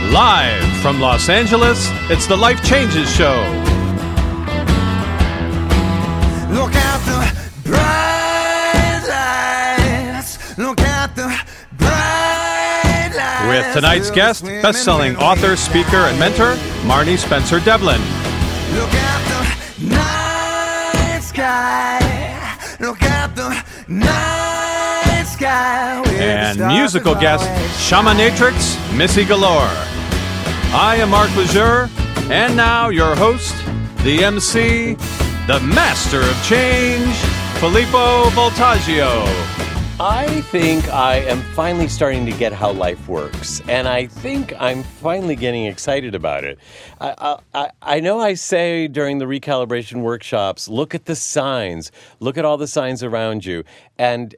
Live from Los Angeles, it's the Life Changes Show. Look at the bright lights. Look at the bright lights. With tonight's guest, best-selling author, speaker, and mentor, Marnie Spencer Devlin. Look at the night sky. Look at the night sky. And musical guest, Shamanatrix, Missy Galore. I am Mark Lejeune, and now your host, the MC, the master of change, Filippo Voltaggio. I think I am finally starting to get how life works, and I think I'm finally getting excited about it. I know I say during the recalibration workshops, look at the signs, look at all the signs around you, and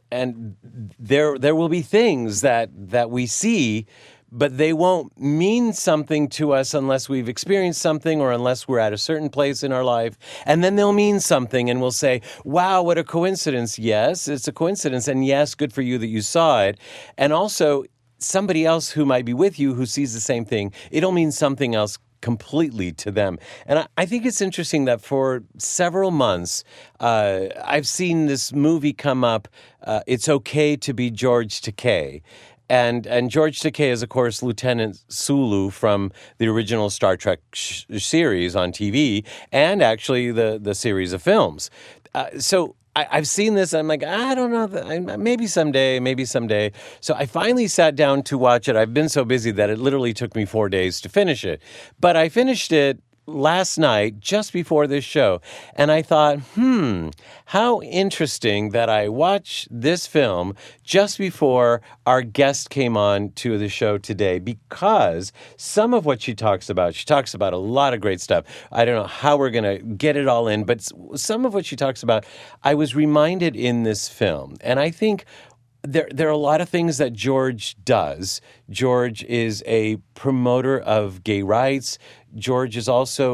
there will be things that we see, but they won't mean something to us unless we've experienced something or unless we're at a certain place in our life. And then they'll mean something and we'll say, wow, what a coincidence. Yes, it's a coincidence. And yes, good for you that you saw it. And also, somebody else who might be with you who sees the same thing, it'll mean something else completely to them. And I think it's interesting that for several months, I've seen this movie come up, It's Okay to Be George Takei. And George Takei is, of course, Lieutenant Sulu from the original Star Trek series on TV and actually the series of films. So I've seen this. I'm like, I don't know. Maybe someday. So I finally sat down to watch it. I've been so busy that it literally took me 4 days to finish it. But I finished it last night, just before this show, and I thought, how interesting that I watched this film just before our guest came on to the show today, because some of what she talks about a lot of great stuff. I don't know how we're going to get it all in, but some of what she talks about, I was reminded in this film, and I think there are a lot of things that George does. George is a promoter of gay rights. George is also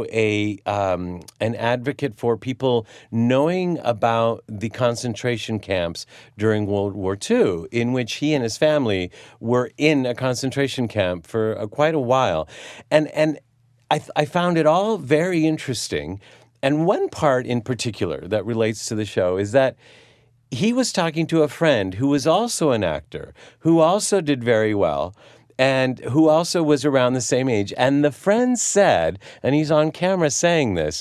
an advocate for people knowing about the concentration camps during World War II, in which he and his family were in a concentration camp for quite a while. And I found it all very interesting. And one part in particular that relates to the show is that he was talking to a friend who was also an actor, who also did very well, and who also was around the same age. And the friend said, and he's on camera saying this,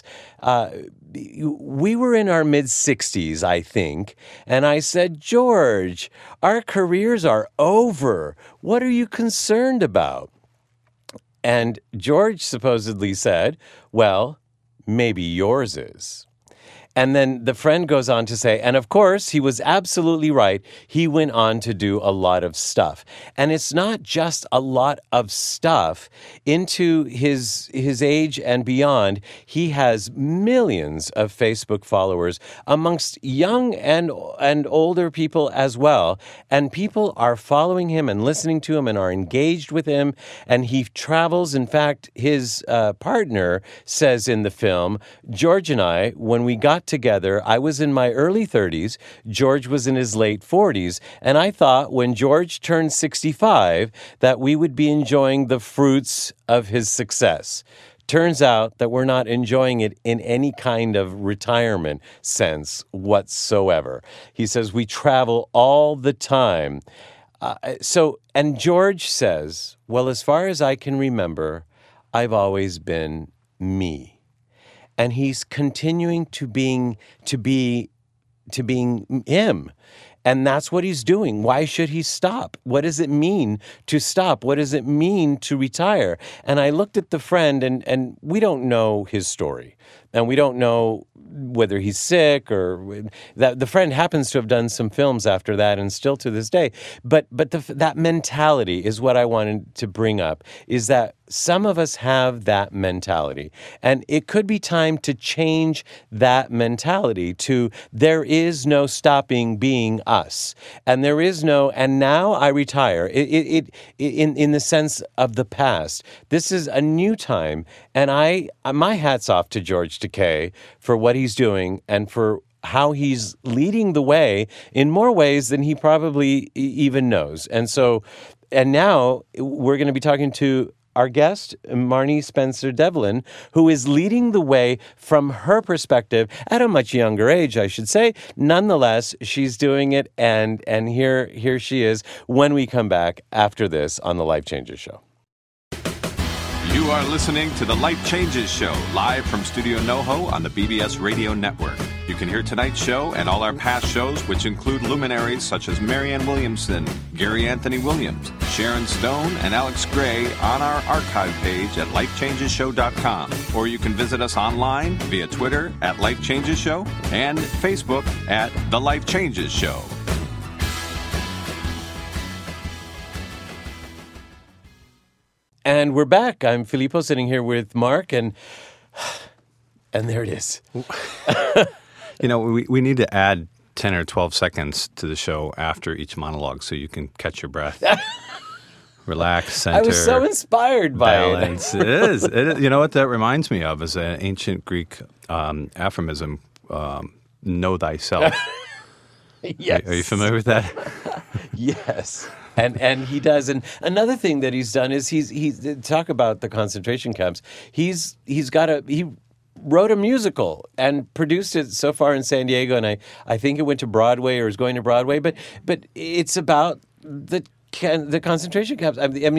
we were in our mid-60s, I think, and I said, George, our careers are over. What are you concerned about? And George supposedly said, well, maybe yours is. And then the friend goes on to say, and of course, he was absolutely right. He went on to do a lot of stuff. And it's not just a lot of stuff. Into his age and beyond, he has millions of Facebook followers amongst young and older people as well. And people are following him and listening to him and are engaged with him. And he travels. In fact, his partner says in the film, George and I, when we got together, I was in my early 30s, George was in his late 40s, and I thought when George turned 65 that we would be enjoying the fruits of his success. Turns out that we're not enjoying it in any kind of retirement sense whatsoever. He says we travel all the time. And George says, well, as far as I can remember, I've always been me. And he's continuing to being him. And that's what he's doing. Why should he stop? What does it mean to stop? What does it mean to retire? And I looked at the friend, and we don't know his story. And we don't know whether he's sick or that. The friend happens to have done some films after that and still to this day. But that mentality is what I wanted to bring up, is that some of us have that mentality. And it could be time to change that mentality to there is no stopping being us. And there is no, and now I retire. In the sense of the past. This is a new time. And my hat's off to George Takei for what he's doing and for how he's leading the way in more ways than he probably even knows. And now we're going to be talking to our guest, Marnie Spencer Devlin, who is leading the way from her perspective at a much younger age, I should say. Nonetheless, she's doing it, and here she is when we come back after this on the Life Changes Show. You are listening to the Life Changes Show, live from Studio NoHo on the BBS Radio Network. You can hear tonight's show and all our past shows, which include luminaries such as Marianne Williamson, Gary Anthony Williams, Sharon Stone, and Alex Gray on our archive page at lifechangeshow.com. Or you can visit us online via Twitter at Life Changes Show and Facebook at The Life Changes Show. And we're back. I'm Filippo sitting here with Mark, and there it is. You know, we need to add 10 or 12 seconds to the show after each monologue so you can catch your breath. Relax, center. I was so inspired by balance. it. It is. You know what that reminds me of is an ancient Greek aphorism, know thyself. Yes. Are you familiar with that? Yes. And he does. And another thing that he's done is he's talk about the concentration camps. He wrote a musical and produced it so far in San Diego, and I think it went to Broadway or is going to Broadway. But it's about the concentration camps.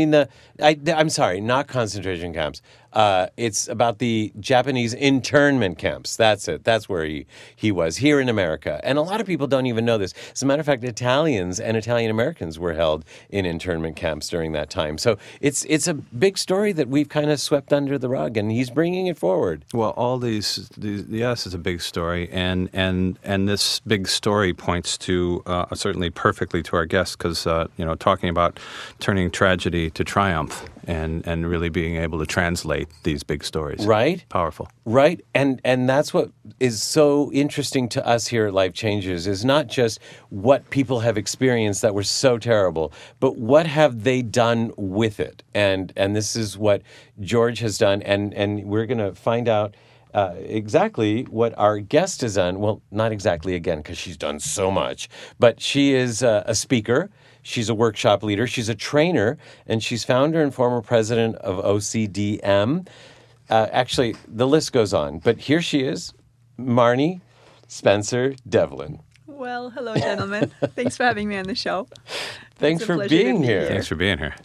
I'm sorry, not concentration camps. It's about the Japanese internment camps. That's it. That's where he was, here in America. And a lot of people don't even know this. As a matter of fact, Italians and Italian Americans were held in internment camps during that time. So it's a big story that we've kind of swept under the rug, and he's bringing it forward. Well, all these yes, it's a big story, and this big story points to certainly perfectly to our guest, because talking about turning tragedy to triumph and really being able to translate these big stories. Right. Powerful. Right. And that's what is so interesting to us here at Life Changes, is not just what people have experienced that were so terrible, but what have they done with it. And this is what George has done. And we're going to find out exactly what our guest has done. Well, not exactly, again, because she's done so much. But she is a speaker. She's a workshop leader. She's a trainer, and she's founder and former president of OCDM. Actually, the list goes on. But here she is, Marnie Spencer Devlin. Well, hello, gentlemen. Thanks for having me on the show. Thanks It's a for pleasure to being be here. Thanks for being here.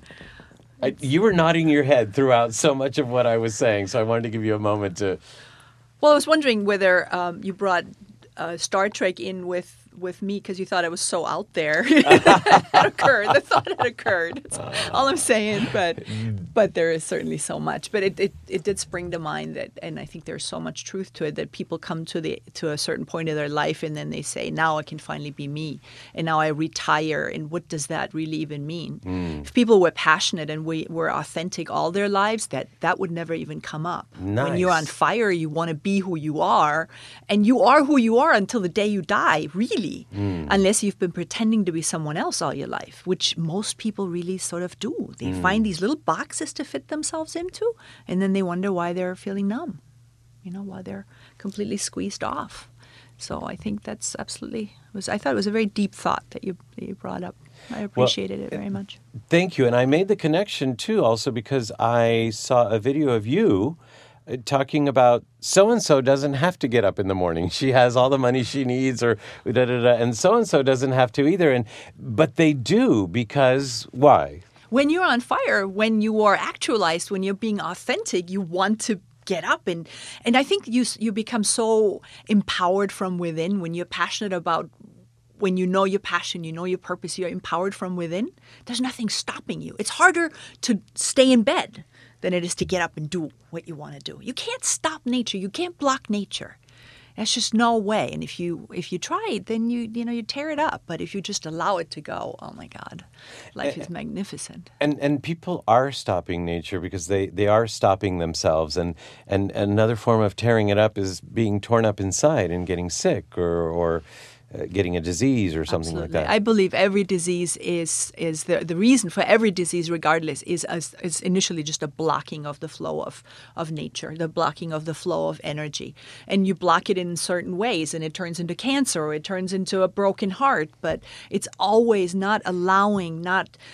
You were nodding your head throughout so much of what I was saying, so I wanted to give you a moment to... Well, I was wondering whether you brought Star Trek in with me because you thought I was so out there. That occurred. The thought had occurred. That's all I'm saying. But there is certainly so much. But it did spring to mind that, and I think there's so much truth to it, that people come to a certain point of their life and then they say, now I can finally be me, and now I retire. And what does that really even mean? If people were passionate and were authentic all their lives, that would never even come up. Nice. When you're on fire, you want to be who you are, and you are who you are until the day you die, really. Unless you've been pretending to be someone else all your life, which most people really sort of do. They find these little boxes to fit themselves into, and then they wonder why they're feeling numb, why they're completely squeezed off. So I think that's absolutely, I thought it was a very deep thought that you brought up. I appreciated it very much. Thank you. And I made the connection, too, also because I saw a video of you talking about so-and-so doesn't have to get up in the morning. She has all the money she needs, or da-da-da, and so-and-so doesn't have to either. But they do, because why? When you're on fire, when you are actualized, when you're being authentic, you want to get up. And I think you become so empowered from within when you're passionate about, when you know your passion, you know your purpose, you're empowered from within. There's nothing stopping you. It's harder to stay in bed than it is to get up and do what you want to do. You can't stop nature. You can't block nature. There's just no way. And if you try it, then you tear it up. But if you just allow it to go, oh my God, life is magnificent. And people are stopping nature because they are stopping themselves. And another form of tearing it up is being torn up inside and getting sick or getting a disease or something Absolutely. like that. I believe every disease is the reason for every disease, regardless, is initially just a blocking of the flow of nature, the blocking of the flow of energy. And you block it in certain ways, and it turns into cancer, or it turns into a broken heart. But it's always not allowing,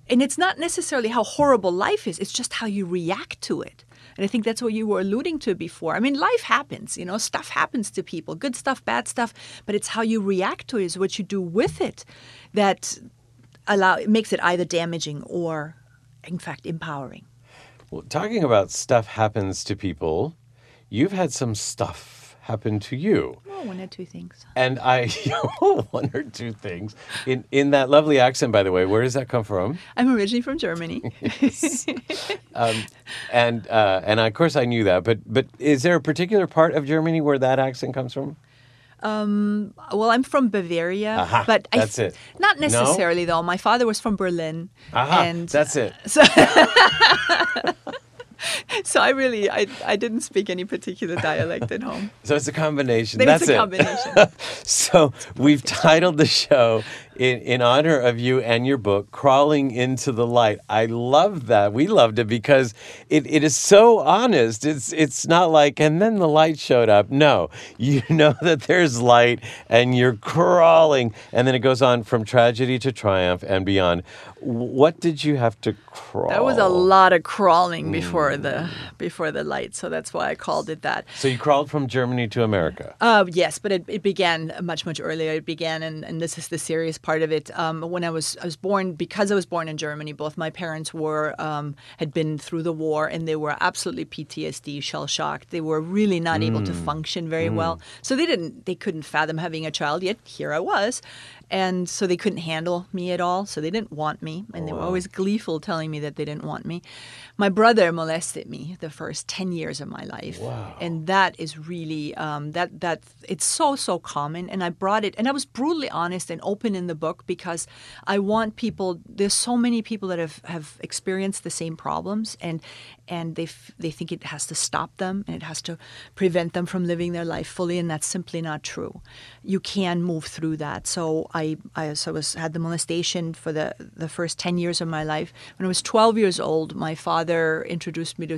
And it's not necessarily how horrible life is, it's just how you react to it. And I think that's what you were alluding to before. I mean, life happens, stuff happens to people, good stuff, bad stuff, but it's how you react to it, is what you do with it that makes it either damaging or, in fact, empowering. Well, talking about stuff happens to people, you've had some stuff happen to you. Oh, one or two things. And one or two things. In that lovely accent, by the way, where does that come from? I'm originally from Germany. And of course I knew that, but is there a particular part of Germany where that accent comes from? Well, I'm from Bavaria, Aha, but that's it. Not necessarily though. My father was from Berlin. Aha, and that's it. So I didn't speak any particular dialect at home. So it's a combination. Then That's it's a it. combination. So we've titled the show in honor of you and your book, Crawling into the Light. I love that. We loved it because it is so honest. It's not like, and then the light showed up. No, you know that there's light and you're crawling. And then it goes on from tragedy to triumph and beyond. What did you have to crawl? There was a lot of crawling before the light, so that's why I called it that. So you crawled from Germany to America. Yes, but it began much earlier. It began, and this is the serious part of it. When I was born, because I was born in Germany, both my parents had been through the war, and they were absolutely PTSD, shell shocked. They were really not able to function very well, so they couldn't fathom having a child. Yet here I was. And so they couldn't handle me at all. So they didn't want me. And they were always gleeful telling me that they didn't want me. My brother molested me the first 10 years of my life. Wow. And that is really, that it's so common. And I brought it, and I was brutally honest and open in the book because I want people, there's so many people that have experienced the same problems. And they think it has to stop them and it has to prevent them from living their life fully. And that's simply not true. You can move through that. So I had the molestation for the first 10 years of my life. When I was 12 years old, my father introduced me to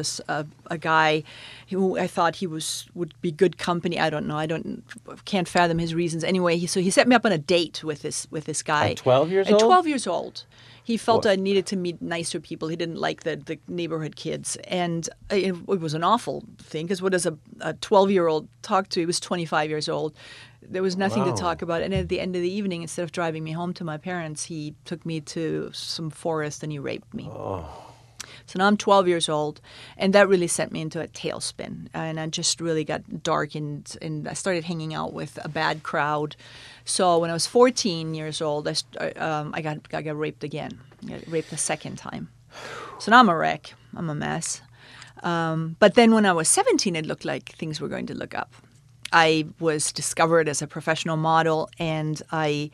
a guy who I thought would be good company. I don't know. Can't fathom his reasons. Anyway, so he set me up on a date with this guy. At 12 years old? At 12 years old. He felt I needed to meet nicer people. He didn't like the neighborhood kids. And it was an awful thing because what does a 12-year-old talk to? He was 25 years old. There was nothing to talk about. And at the end of the evening, instead of driving me home to my parents, he took me to some forest and he raped me. Oh. So now I'm 12 years old, and that really sent me into a tailspin. And I just really got dark, and I started hanging out with a bad crowd. So when I was 14 years old, I got raped again. I got raped a second time. So now I'm a wreck. I'm a mess. But then when I was 17, it looked like things were going to look up. I was discovered as a professional model, and I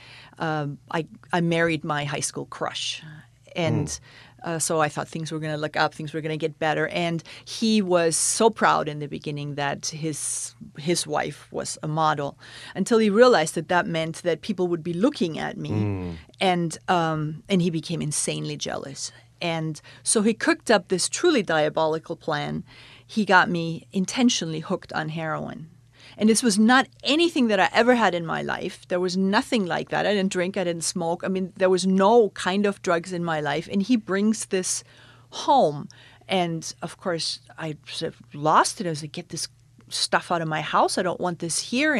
married my high school crush. And so I thought things were going to look up, things were going to get better. And he was so proud in the beginning that his wife was a model, until he realized that meant that people would be looking at me, and he became insanely jealous. And so he cooked up this truly diabolical plan. He got me intentionally hooked on heroin. And this was not anything that I ever had in my life. There was nothing like that. I didn't drink. I didn't smoke. I mean, there was no kind of drugs in my life. And he brings this home. And, of course, I sort of lost it. I was like, get this stuff out of my house. I don't want this here.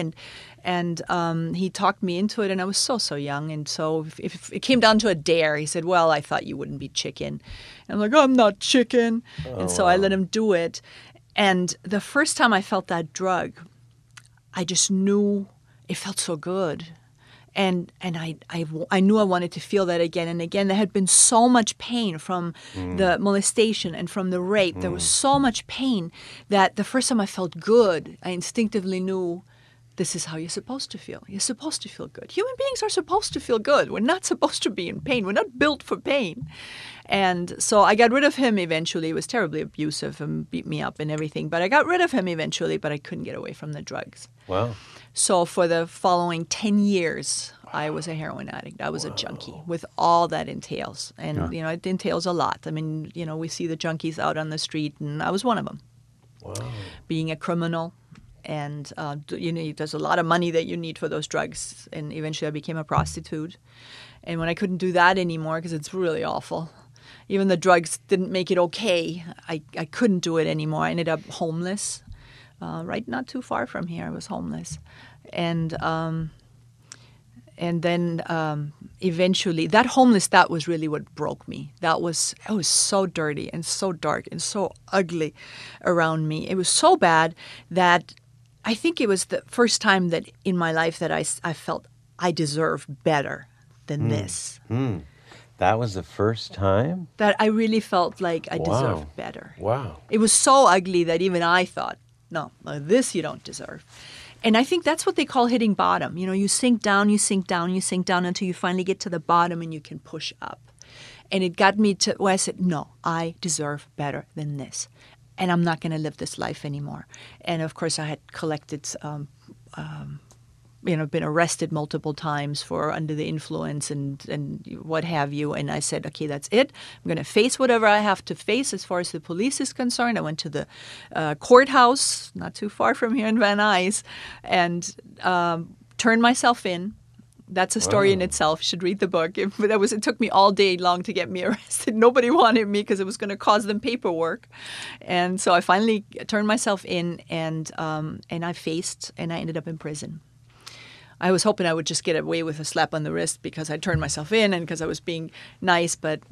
And he talked me into it. And I was so young. And so if it came down to a dare, he said, well, I thought you wouldn't be chicken. And I'm like, I'm not chicken. And so I let him do it. And the first time I felt that drug, I just knew it felt so good. And I knew I wanted to feel that again and again. There had been so much pain from the molestation and from the rape. There was so much pain that the first time I felt good, I instinctively knew this is how you're supposed to feel. You're supposed to feel good. Human beings are supposed to feel good. We're not supposed to be in pain. We're not built for pain. And so I got rid of him eventually. He was terribly abusive and beat me up and everything. But I got rid of him eventually, but I couldn't get away from the drugs. Wow. So for the following 10 years, I was a heroin addict. I was a junkie with all that entails. And, it entails a lot. I mean, we see the junkies out on the street, and I was one of them. Wow. Being a criminal, and there's a lot of money that you need for those drugs. And eventually I became a prostitute. And when I couldn't do that anymore, because it's really awful, even the drugs didn't make it okay, I couldn't do it anymore. I ended up homeless, right not too far from here. I was homeless. And then eventually, that was really what broke me. I was so dirty and so dark and so ugly around me. It was so bad that I think it was the first time that in my life that I felt I deserve better than this. That was the first time? That I really felt like I deserved better. Wow. It was so ugly that even I thought, no, this you don't deserve. And I think that's what they call hitting bottom. You sink down, you sink down, you sink down until you finally get to the bottom and you can push up. And it got me to where I said, no, I deserve better than this. And I'm not going to live this life anymore. And of course, I had collected, been arrested multiple times for under the influence and what have you. And I said, okay, that's it. I'm going to face whatever I have to face as far as the police is concerned. I went to the courthouse, not too far from here in Van Nuys, and turned myself in. That's a story in itself. You should read the book. It took me all day long to get me arrested. Nobody wanted me because it was going to cause them paperwork. And so I finally turned myself in and I faced, and I ended up in prison. I was hoping I would just get away with a slap on the wrist because I turned myself in and because I was being nice, but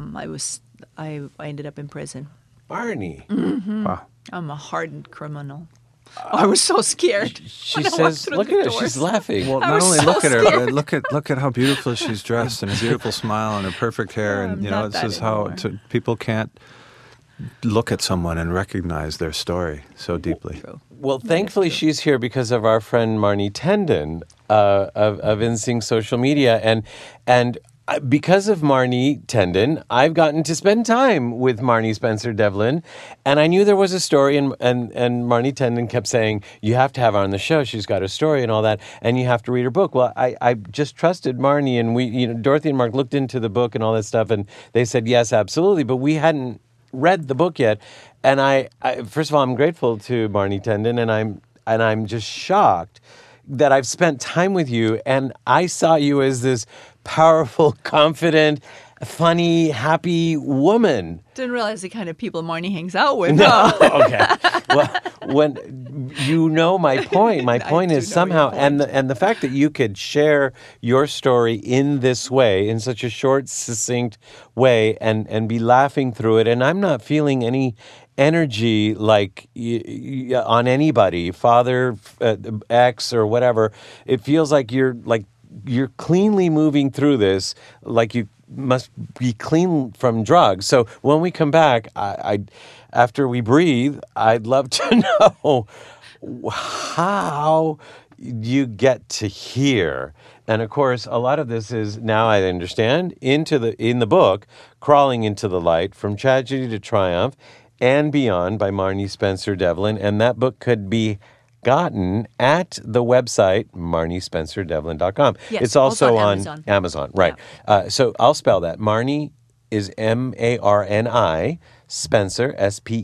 I ended up in prison. Marnie. Mm-hmm. Wow. I'm a hardened criminal. I was so scared. She says, look at her, she's laughing. Well, I not was only so look at her, scared. but look at how beautiful she's dressed and her beautiful smile and her perfect hair. I'm And not this that is how anymore. people can't look at someone and recognize their story so deeply. True. Well, thankfully she's here because of our friend Marnie Tendon of InSync Social Media. And because of Marnie Tendon, I've gotten to spend time with Marnie Spencer Devlin. And I knew there was a story, and Marnie Tendon kept saying, you have to have her on the show. She's got a story and all that, and you have to read her book. Well, I just trusted Marnie, and Dorothy and Mark looked into the book and all that stuff, and they said, yes, absolutely. But we hadn't read the book yet. And I first of all, I'm grateful to Marnie Tendon, and I'm just shocked that I've spent time with you, and I saw you as this powerful, confident, funny, happy woman. Didn't realize the kind of people Marnie hangs out with. No, okay. Well, when you know my point, my point do is know somehow, your point. and the fact that you could share your story in this way, in such a short, succinct way, and be laughing through it, and I'm not feeling any energy like on anybody, father, ex, or whatever. It feels like you're cleanly moving through this, like you must be clean from drugs. So when we come back, I after we breathe, I'd love to know how you get to here. And of course, a lot of this is, now I understand, in the book, Crawling into the Light, From Tragedy to Triumph and Beyond by Marnie Spencer Devlin. And that book could be gotten at the website marniespencerdevlin.com. Yes, it's also on on Amazon, right? So I'll spell that. Marnie is Marni, Spencer,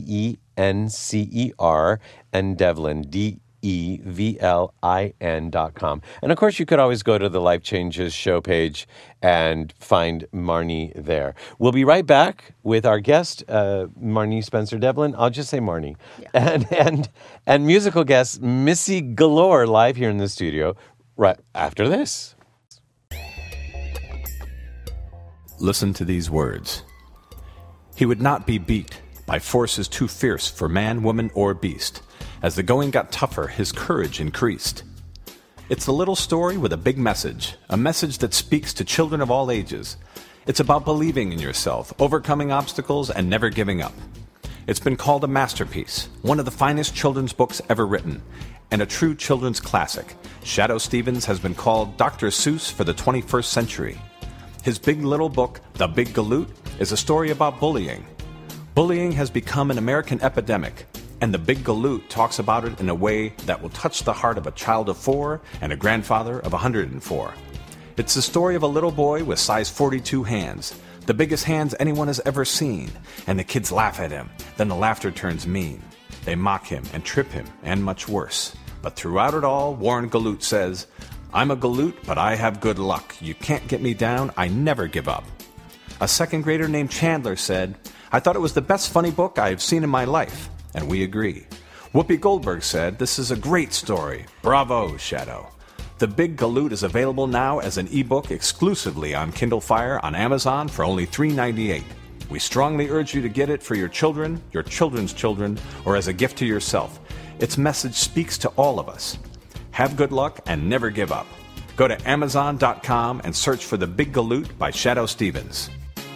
Spencer, and Devlin, DEVLIN.com. And of course, you could always go to the Life Changes show page and find Marnie there. We'll be right back with our guest, Marnie Spencer Devlin. I'll just say Marnie. Yeah. And musical guest, Missy Galore, live here in the studio right after this. Listen to these words. He would not be beat by forces too fierce for man, woman, or beast. As the going got tougher, his courage increased. It's a little story with a big message, a message that speaks to children of all ages. It's about believing in yourself, overcoming obstacles, and never giving up. It's been called a masterpiece, one of the finest children's books ever written, and a true children's classic. Shadoe Stevens has been called Dr. Seuss for the 21st century. His big little book, The Big Galoot, is a story about bullying. Bullying has become an American epidemic, and The Big Galoot talks about it in a way that will touch the heart of a child of 4 and a grandfather of 104. It's the story of a little boy with size 42 hands, the biggest hands anyone has ever seen, and the kids laugh at him. Then the laughter turns mean. They mock him and trip him, and much worse. But throughout it all, Warren Galoot says, "I'm a Galoot, but I have good luck. You can't get me down. I never give up." A second grader named Chandler said, "I thought it was the best funny book I have seen in my life." And we agree. Whoopi Goldberg said, "This is a great story. Bravo, Shadow." The Big Galoot is available now as an ebook exclusively on Kindle Fire on Amazon for only $3.98. We strongly urge you to get it for your children, your children's children, or as a gift to yourself. Its message speaks to all of us. Have good luck and never give up. Go to Amazon.com and search for The Big Galoot by Shadow Stevens.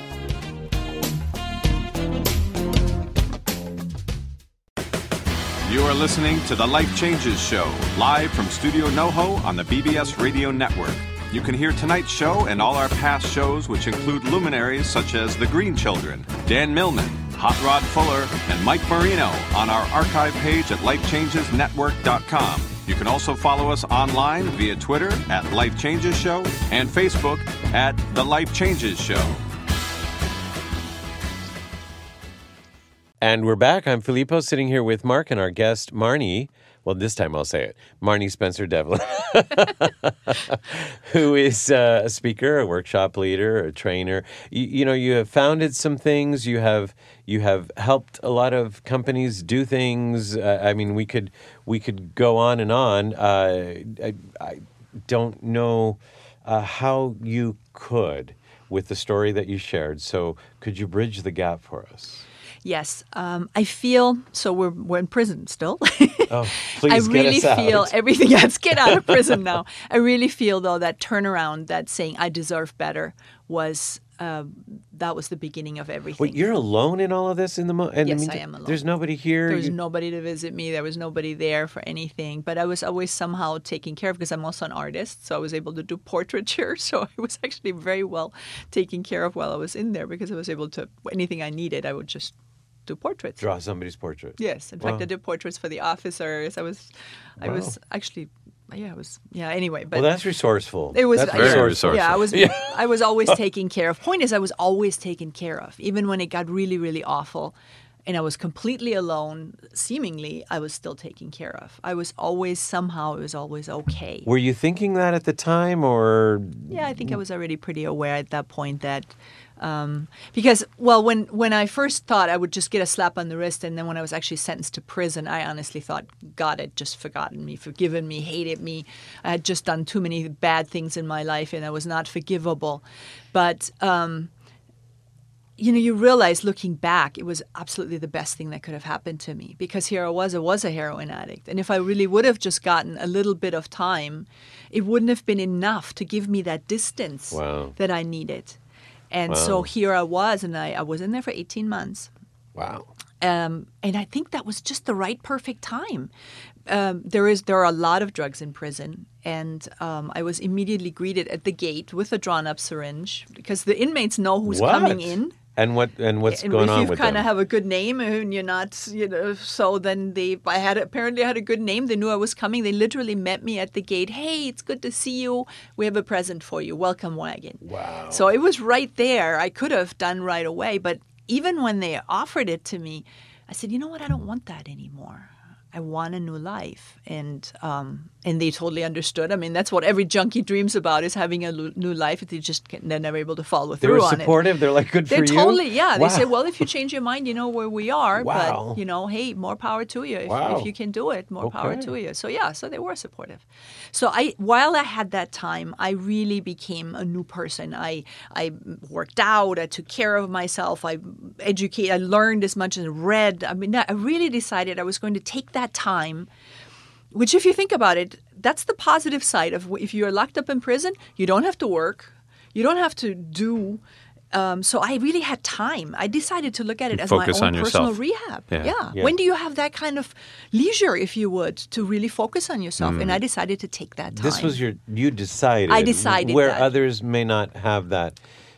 You are listening to The Life Changes Show, live from Studio NoHo on the BBS Radio Network. You can hear tonight's show and all our past shows, which include luminaries such as The Green Children, Dan Millman, Hot Rod Fuller, and Mike Marino on our archive page at lifechangesnetwork.com. You can also follow us online via Twitter at Life Changes Show and Facebook at The Life Changes Show. And we're back. I'm Filippo, sitting here with Mark and our guest, Marnie. Well, this time I'll say it. Marnie Spencer Devlin, who is a speaker, a workshop leader, a trainer. You have founded some things. You have helped a lot of companies do things. I mean, we could go on and on. I don't know how you could with the story that you shared. So could you bridge the gap for us? Yes, I feel so. We're in prison still. Oh, please I get really us out. feel everything. Let's get out of prison now. I really feel though that turnaround, that saying "I deserve better," was that was the beginning of everything. Wait, you're alone in all of this in the moment? Yes, I am alone. There's nobody here. There was nobody to visit me. There was nobody there for anything. But I was always somehow taken care of because I'm also an artist. So I was able to do portraiture. So I was actually very well taken care of while I was in there because I was able to, anything I needed, I would just do portraits. Draw somebody's portrait. Yes. In fact, I did portraits for the officers. I was actually, anyway. But well, that's resourceful. It was that's very resourceful. Yeah, I was always taken care of. Point is, I was always taken care of. Even when it got really, really awful and I was completely alone, seemingly, I was still taken care of. I was always, somehow, it was always okay. Were you thinking that at the time, or? Yeah, I think I was already pretty aware at that point that, because, well, when I first thought I would just get a slap on the wrist, and then when I was actually sentenced to prison, I honestly thought God had just forgotten me, forgiven me, hated me. I had just done too many bad things in my life, and I was not forgivable. But, you realize looking back, it was absolutely the best thing that could have happened to me, because here I was a heroin addict. And if I really would have just gotten a little bit of time, it wouldn't have been enough to give me that distance that I needed. And so here I was, and I was in there for 18 months. Wow. And I think that was just the right, perfect time. There are a lot of drugs in prison, and I was immediately greeted at the gate with a drawn-up syringe because the inmates know who's coming in. And what's going on with them? If you kind of have a good name and you're not, so then I had a good name. They knew I was coming. They literally met me at the gate. Hey, it's good to see you. We have a present for you. Welcome wagon. Wow. So it was right there. I could have done right away. But even when they offered it to me, I said, you know what? I don't want that anymore. I want a new life. And they totally understood. I mean, that's what every junkie dreams about, is having a new life. They're never able to follow through on it. They were supportive? They're like, good for you? They're totally, yeah. Wow. They said, well, if you change your mind, you know where we are. Wow. But, hey, more power to you. If you can do it, more power to you. So, so they were supportive. So while I had that time, I really became a new person. I worked out. I took care of myself. I learned as much as I read. I mean, I really decided I was going to take that time, which, if you think about it, that's the positive side of if you're locked up in prison, you don't have to work. You don't have to do. So I really had time. I decided to look at it as my own personal rehab. Yeah. When do you have that kind of leisure, if you would, to really focus on yourself? And I decided to take that time. This was you decided. I decided where that. Others may not have that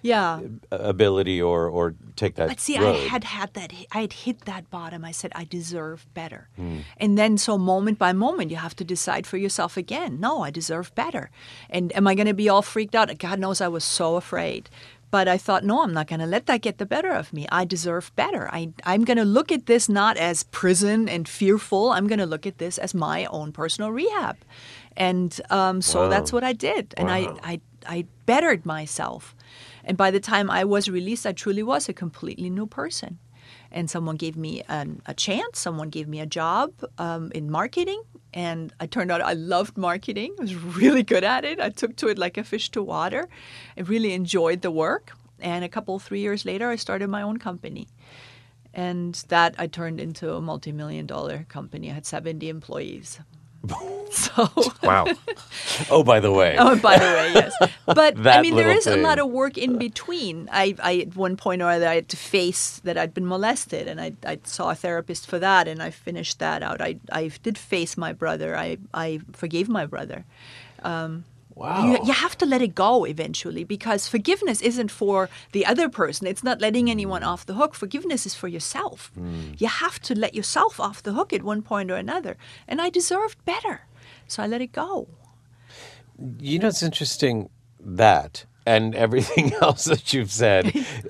ability or take that But see, road. I had hit that bottom. I said, I deserve better. And then so moment by moment, you have to decide for yourself again. No, I deserve better. And am I going to be all freaked out? God knows I was so afraid. But I thought, no, I'm not going to let that get the better of me. I deserve better. I'm going to look at this not as prison and fearful. I'm going to look at this as my own personal rehab. And so that's what I did. And I bettered myself. And by the time I was released, I truly was a completely new person. And someone gave me a chance. Someone gave me a job in marketing. And I turned out I loved marketing. I was really good at it. I took to it like a fish to water. I really enjoyed the work. And 3 years later, I started my own company. And that I turned into a multi-million-dollar company. I had 70 employees. So Wow. Oh, by the way. Oh, by the way, yes. But That I mean, there little is a thing. lot of work in between. I at one point or other, I had to face that I'd been molested, and I saw a therapist for that, and I finished that out. I did face my brother. I forgave my brother. Wow. You have to let it go eventually, because forgiveness isn't for the other person. It's not letting anyone off the hook. Forgiveness is for yourself. You have to let yourself off the hook at one point or another. And I deserved better. So I let it go. You know, it's interesting that and everything else that you've said.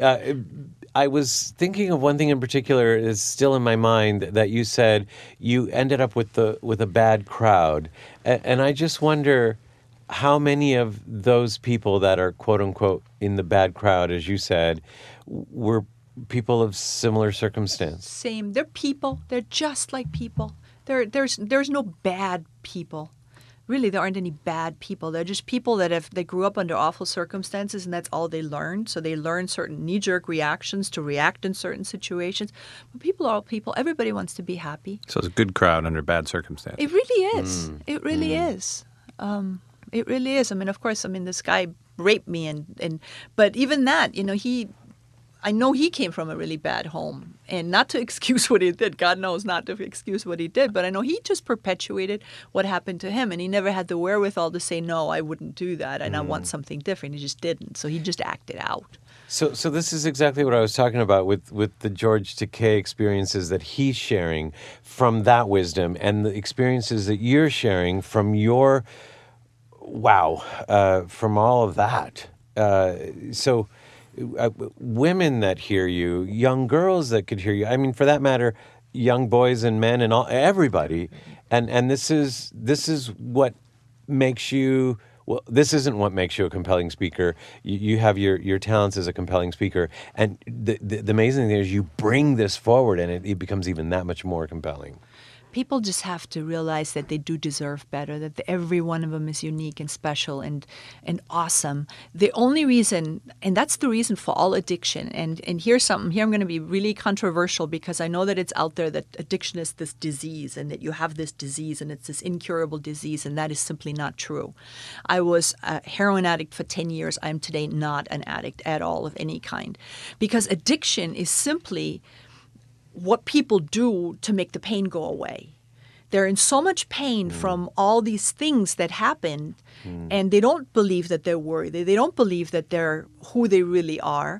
I was thinking of one thing in particular is still in my mind that you said you ended up with a bad crowd. And I just wonder how many of those people that are quote unquote in the bad crowd, as you said, were people of similar circumstance. Same. They're people. They're just like people. There's no bad people. Really, there aren't any bad people. They're just people that they grew up under awful circumstances, and that's all they learned. So they learn certain knee-jerk reactions to react in certain situations. But people are all people. Everybody wants to be happy. So it's a good crowd under bad circumstances. It really is. It really is. It really is. I mean, of course, this guy raped me, but even that, I know he came from a really bad home, and not to excuse what he did. God knows not to excuse what he did, but I know he just perpetuated what happened to him, and he never had the wherewithal to say, no, I wouldn't do that, and I want something different. He just didn't. So he just acted out. So this is exactly what I was talking about with the George Takei experiences that he's sharing from that wisdom, and the experiences that you're sharing from your from all of that. Women that hear you, young girls that could hear you. I mean, for that matter, young boys and men and everybody. And this is what makes you. Well, this isn't what makes you a compelling speaker. You have your talents as a compelling speaker, and the amazing thing is you bring this forward, and it becomes even that much more compelling. People just have to realize that they do deserve better, that every one of them is unique and special and awesome. The only reason, and that's the reason for all addiction, and here's something, here I'm going to be really controversial because I know that it's out there that addiction is this disease and that you have this disease and it's this incurable disease, and that is simply not true. I was a heroin addict for 10 years. I am today not an addict at all of any kind, because addiction is simply what people do to make the pain go away. They're in so much pain from all these things that happened, and they don't believe that they're worthy. They don't believe that they're who they really are.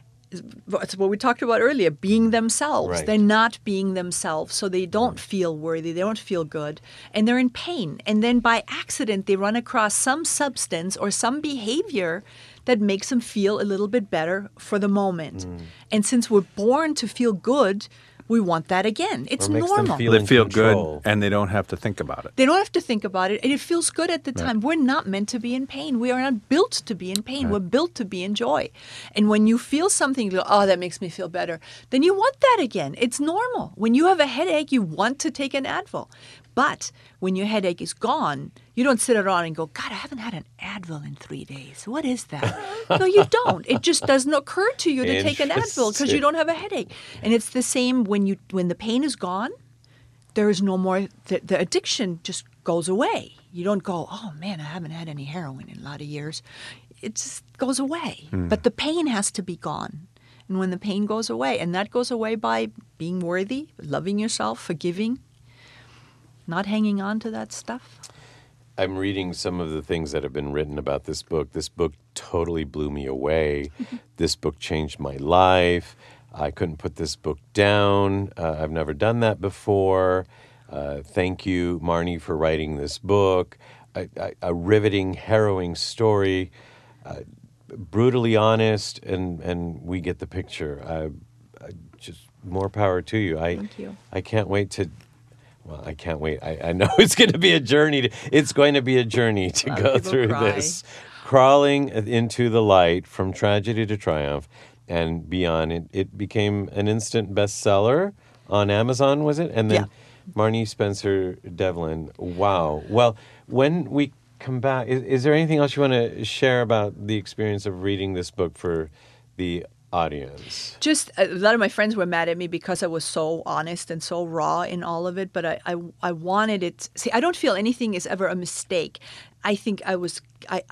It's what we talked about earlier, being themselves. Right. They're not being themselves, so they don't feel worthy. They don't feel good, and they're in pain. And then by accident, they run across some substance or some behavior that makes them feel a little bit better for the moment. And since we're born to feel good, we want that again. It's Or makes them normal. feel They in feel control. good, and they don't have to think about it. They don't have to think about it, and it feels good at the time. We're not meant to be in pain. We are not built to be in pain. We're built to be in joy. And when you feel something, you go, oh, that makes me feel better, then you want that again. It's normal. When you have a headache, you want to take an Advil. But when your headache is gone, you don't sit around and go, God, I haven't had an Advil in 3 days. What is that? No, you don't. It just doesn't occur to you to take an Advil because you don't have a headache. And it's the same when the pain is gone, there is no more, the addiction just goes away. You don't go, oh man, I haven't had any heroin in a lot of years. It just goes away. But the pain has to be gone. And when the pain goes away, and that goes away by being worthy, loving yourself, forgiving, not hanging on to that stuff. I'm reading some of the things that have been written about this book. This book totally blew me away. This book changed my life. I couldn't put this book down. I've never done that before. Thank you, Marnie, for writing this book. A riveting, harrowing story. brutally honest, and we get the picture. I just more power to you. Thank you. I can't wait to. Well, I can't wait. I know it's going to be a journey. It's going to be a journey to go through this, crawling into the light from tragedy to triumph and beyond. It became an instant bestseller on Amazon, was it? And then Marnie Spencer Devlin. Wow. Well, when we come back, is there anything else you want to share about the experience of reading this book for the audience? Just a lot of my friends were mad at me because I was so honest and so raw in all of it, but I wanted it. See, I don't feel anything is ever a mistake. I think I was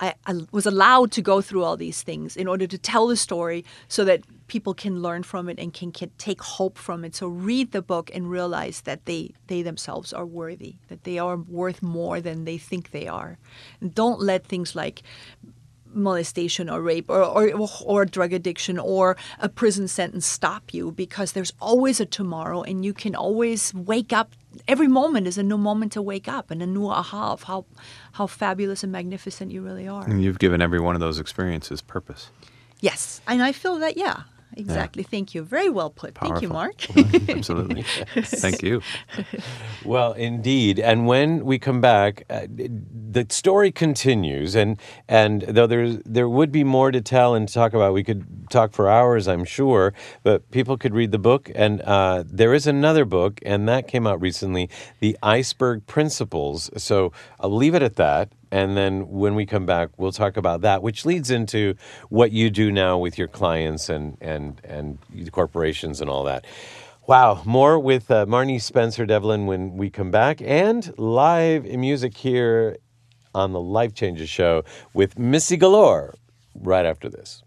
allowed to go through all these things in order to tell the story so that people can learn from it and can take hope from it. So read the book and realize that they themselves are worthy, that they are worth more than they think they are. And don't let things like molestation or rape or drug addiction or a prison sentence stop you, because there's always a tomorrow and you can always wake up. Every moment is a new moment to wake up and a new aha of how fabulous and magnificent you really are. And you've given every one of those experiences purpose. Yes. And I feel that, exactly. Yeah. Thank you. Very well put. Powerful. Thank you, Mark. Absolutely. Yes. Thank you. Well, indeed. And when we come back, the story continues. And though there would be more to tell and talk about, we could talk for hours, I'm sure, but people could read the book. And there is another book, and that came out recently, The Iceberg Principles. So I'll leave it at that. And then when we come back, we'll talk about that, which leads into what you do now with your clients and corporations and all that. Wow. More with Marnie Spencer Devlin when we come back, and live music here on the Life Changes Show with Missy Galore right after this.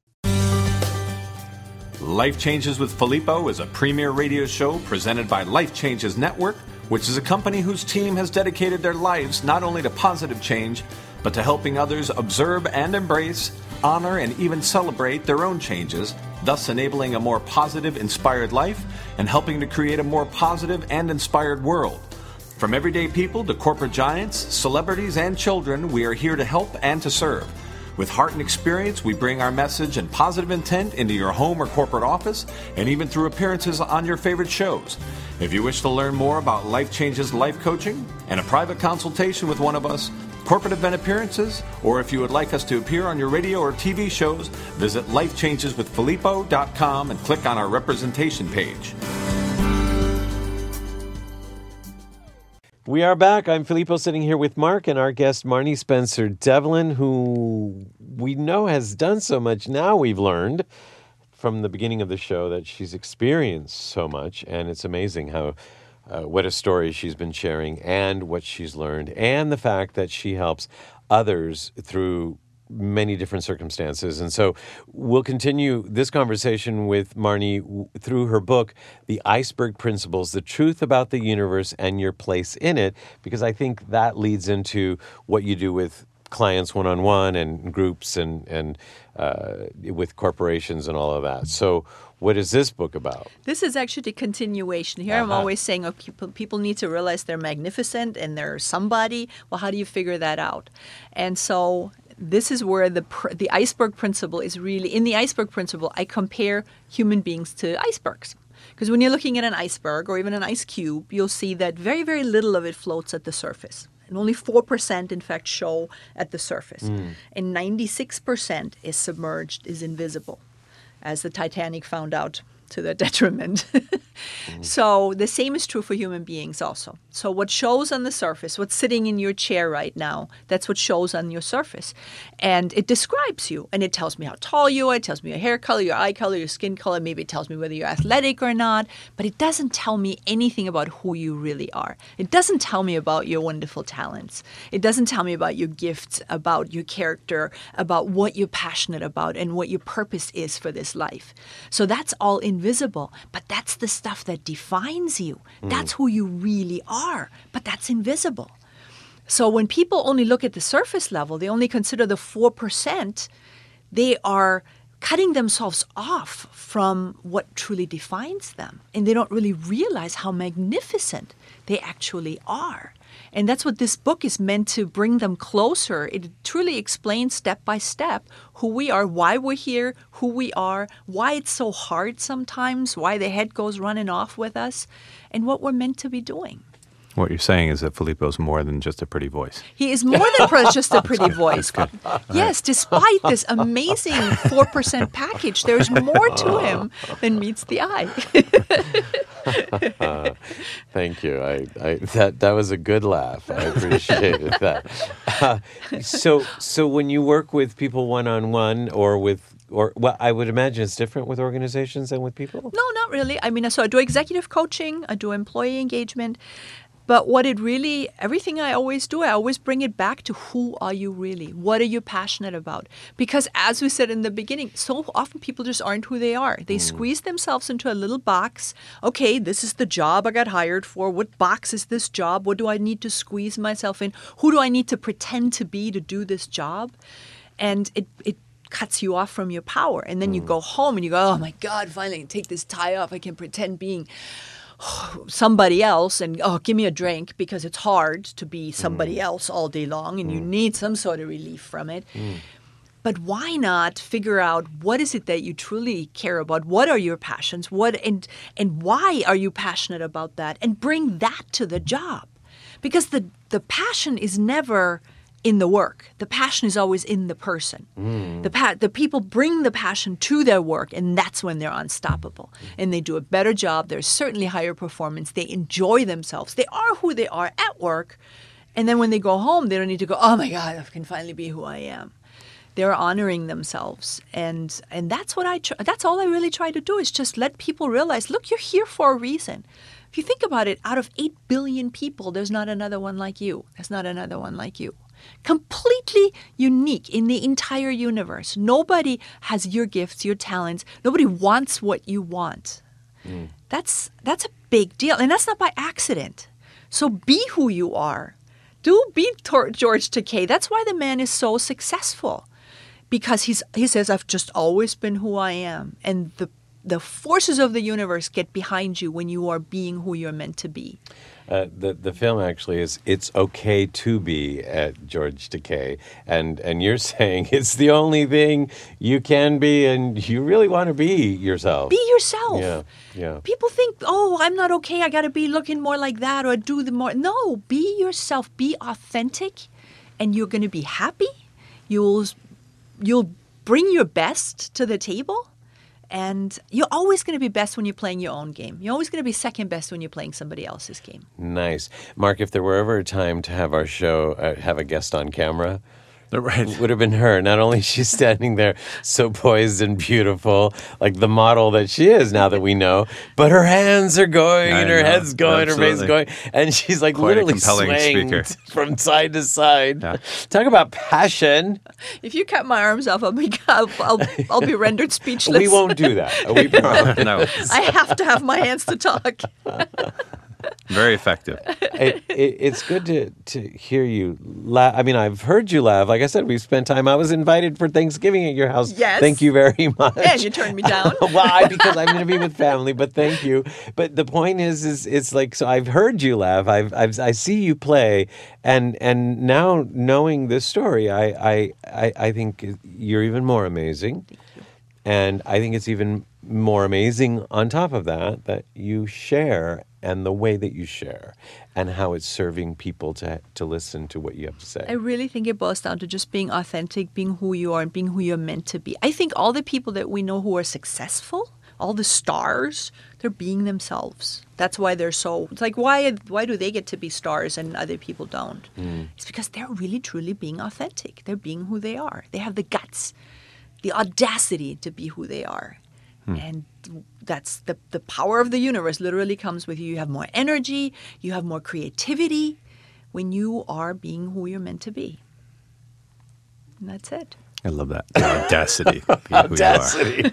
Life Changes with Filippo is a premier radio show presented by Life Changes Network, which is a company whose team has dedicated their lives not only to positive change, but to helping others observe and embrace, honor, and even celebrate their own changes, thus enabling a more positive, inspired life and helping to create a more positive and inspired world. From everyday people to corporate giants, celebrities, and children, we are here to help and to serve. With heart and experience, we bring our message and positive intent into your home or corporate office, and even through appearances on your favorite shows. If you wish to learn more about Life Changes life coaching and a private consultation with one of us, corporate event appearances, or if you would like us to appear on your radio or TV shows, visit lifechangeswithfilippo.com and click on our representation page. We are back. I'm Filippo, sitting here with Mark and our guest Marnie Spencer Devlin, who we know has done so much. Now we've learned from the beginning of the show that she's experienced so much, and it's amazing how what a story she's been sharing and what she's learned, and the fact that she helps others through many different circumstances. And so we'll continue this conversation with Marnie through her book, The Iceberg Principles, The Truth About the Universe and Your Place in It, because I think that leads into what you do with clients one-on-one and groups and with corporations and all of that. So what is this book about? This is actually a continuation. Here I'm always saying people need to realize they're magnificent and they're somebody. Well, how do you figure that out? And so this is where the iceberg principle is really, in the iceberg principle, I compare human beings to icebergs. Because when you're looking at an iceberg or even an ice cube, you'll see that very, very little of it floats at the surface. And only 4%, in fact, show at the surface. And 96% is submerged, is invisible, as the Titanic found out to their detriment. So the same is true for human beings also. So what shows on the surface, what's sitting in your chair right now, that's what shows on your surface. And it describes you. And it tells me how tall you are. It tells me your hair color, your eye color, your skin color. Maybe it tells me whether you're athletic or not. But it doesn't tell me anything about who you really are. It doesn't tell me about your wonderful talents. It doesn't tell me about your gifts, about your character, about what you're passionate about and what your purpose is for this life. So that's all invisible. But that's the stuff that defines you. That's who you really are. But that's invisible. So when people only look at the surface level, they only consider the 4%, they are cutting themselves off from what truly defines them. And they don't really realize how magnificent they actually are. And that's what this book is meant to bring them closer. It truly explains step by step who we are, why we're here, who we are, why it's so hard sometimes, why the head goes running off with us, and what we're meant to be doing. What you're saying is that Filippo's more than just a pretty voice. He is more than just a pretty voice. Yes, despite this amazing 4% package, there's more to him than meets the eye. Thank you. That was a good laugh. I appreciated that. So when you work with people one-on-one well, I would imagine it's different with organizations than with people? No, not really. I mean, so I do executive coaching, I do employee engagement. But everything I always do, I always bring it back to who are you really? What are you passionate about? Because as we said in the beginning, so often people just aren't who they are. They squeeze themselves into a little box. Okay, this is the job I got hired for. What box is this job? What do I need to squeeze myself in? Who do I need to pretend to be to do this job? And it cuts you off from your power. And then you go home and you go, oh my God, finally I can take this tie off. I can pretend being somebody else and give me a drink, because it's hard to be somebody else all day long and you need some sort of relief from it. But why not figure out what is it that you truly care about? What are your passions? And why are you passionate about that? And bring that to the job. Because the passion is never in the work. The passion is always in the person. The people bring the passion to their work, and that's when they're unstoppable. And they do a better job. There's certainly higher performance. They enjoy themselves. They are who they are at work. And then when they go home, they don't need to go, oh my God, I can finally be who I am. They're honoring themselves. And that's what that's all I really try to do, is just let people realize, look, you're here for a reason. If you think about it, out of 8 billion people, there's not another one like you. There's not another one like you. Completely unique in the entire universe. Nobody has your gifts, your talents. Nobody wants what you want. That's a big deal. And that's not by accident. So be who you are. Do be George Takei. That's why the man is so successful. Because he says, I've just always been who I am. And the forces of the universe get behind you when you are being who you're meant to be. The film actually is It's Okay to Be at George Takei. And you're saying it's the only thing you can be, and you really want to be yourself. Be yourself. Yeah. People think, oh, I'm not okay. I got to be looking more like that or do the more. No, be yourself. Be authentic, and you're going to be happy. You'll bring your best to the table. And you're always going to be best when you're playing your own game. You're always going to be second best when you're playing somebody else's game. Nice. Mark, if there were ever a time to have our show have a guest on camera, it would have been her. Not only is she standing there so poised and beautiful, like the model that she is now that we know, but her hands are going and her head's going, her face is going, and she's like quite literally swaying from side to side. Yeah. Talk about passion. If you cut my arms off, I'll be rendered speechless. We won't do that. No. I have to have my hands to talk. Very effective. It's good to hear you laugh. I mean, I've heard you laugh. Like I said, we've spent time. I was invited for Thanksgiving at your house. Yes. Thank you very much. And you turned me down. Why? Because I'm going to be with family, but thank you. But the point is it's like, so I've heard you laugh. I see you play. And now knowing this story, I think you're even more amazing. And I think it's even more amazing on top of that you share, and the way that you share, and how it's serving people to listen to what you have to say. I really think it boils down to just being authentic, being who you are, and being who you're meant to be. I think all the people that we know who are successful, all the stars, they're being themselves. That's why they're so... It's like, why do they get to be stars and other people don't? It's because they're really, truly being authentic. They're being who they are. They have the guts, the audacity to be who they are. And that's the power of the universe literally comes with you. You have more energy. You have more creativity when you are being who you're meant to be. And that's it. I love that. The audacity. Audacity.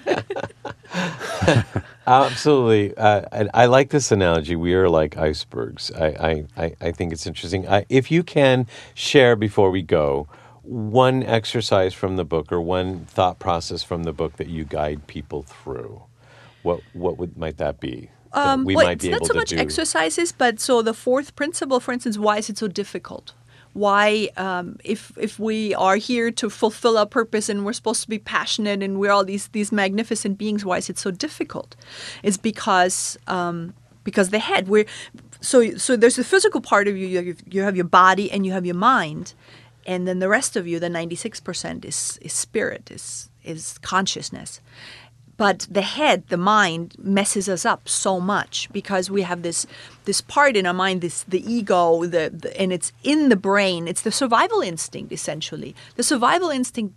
Absolutely. I like this analogy. We are like icebergs. I think it's interesting. If you can share before we go, one exercise from the book or one thought process from the book that you guide people through, what might that be? that we might be it's able not so to much do? exercises, but so the fourth principle, for instance, why is it so difficult? Why, if we are here to fulfill our purpose and we're supposed to be passionate and we're all these magnificent beings, why is it so difficult? It's because the head. So there's the physical part of you. You have your body and you have your mind, and then the rest of you, the 96%, is spirit, is consciousness. But the head, the mind, messes us up so much because we have this part in our mind, the ego, and it's in the brain. It's the survival instinct, essentially. The survival instinct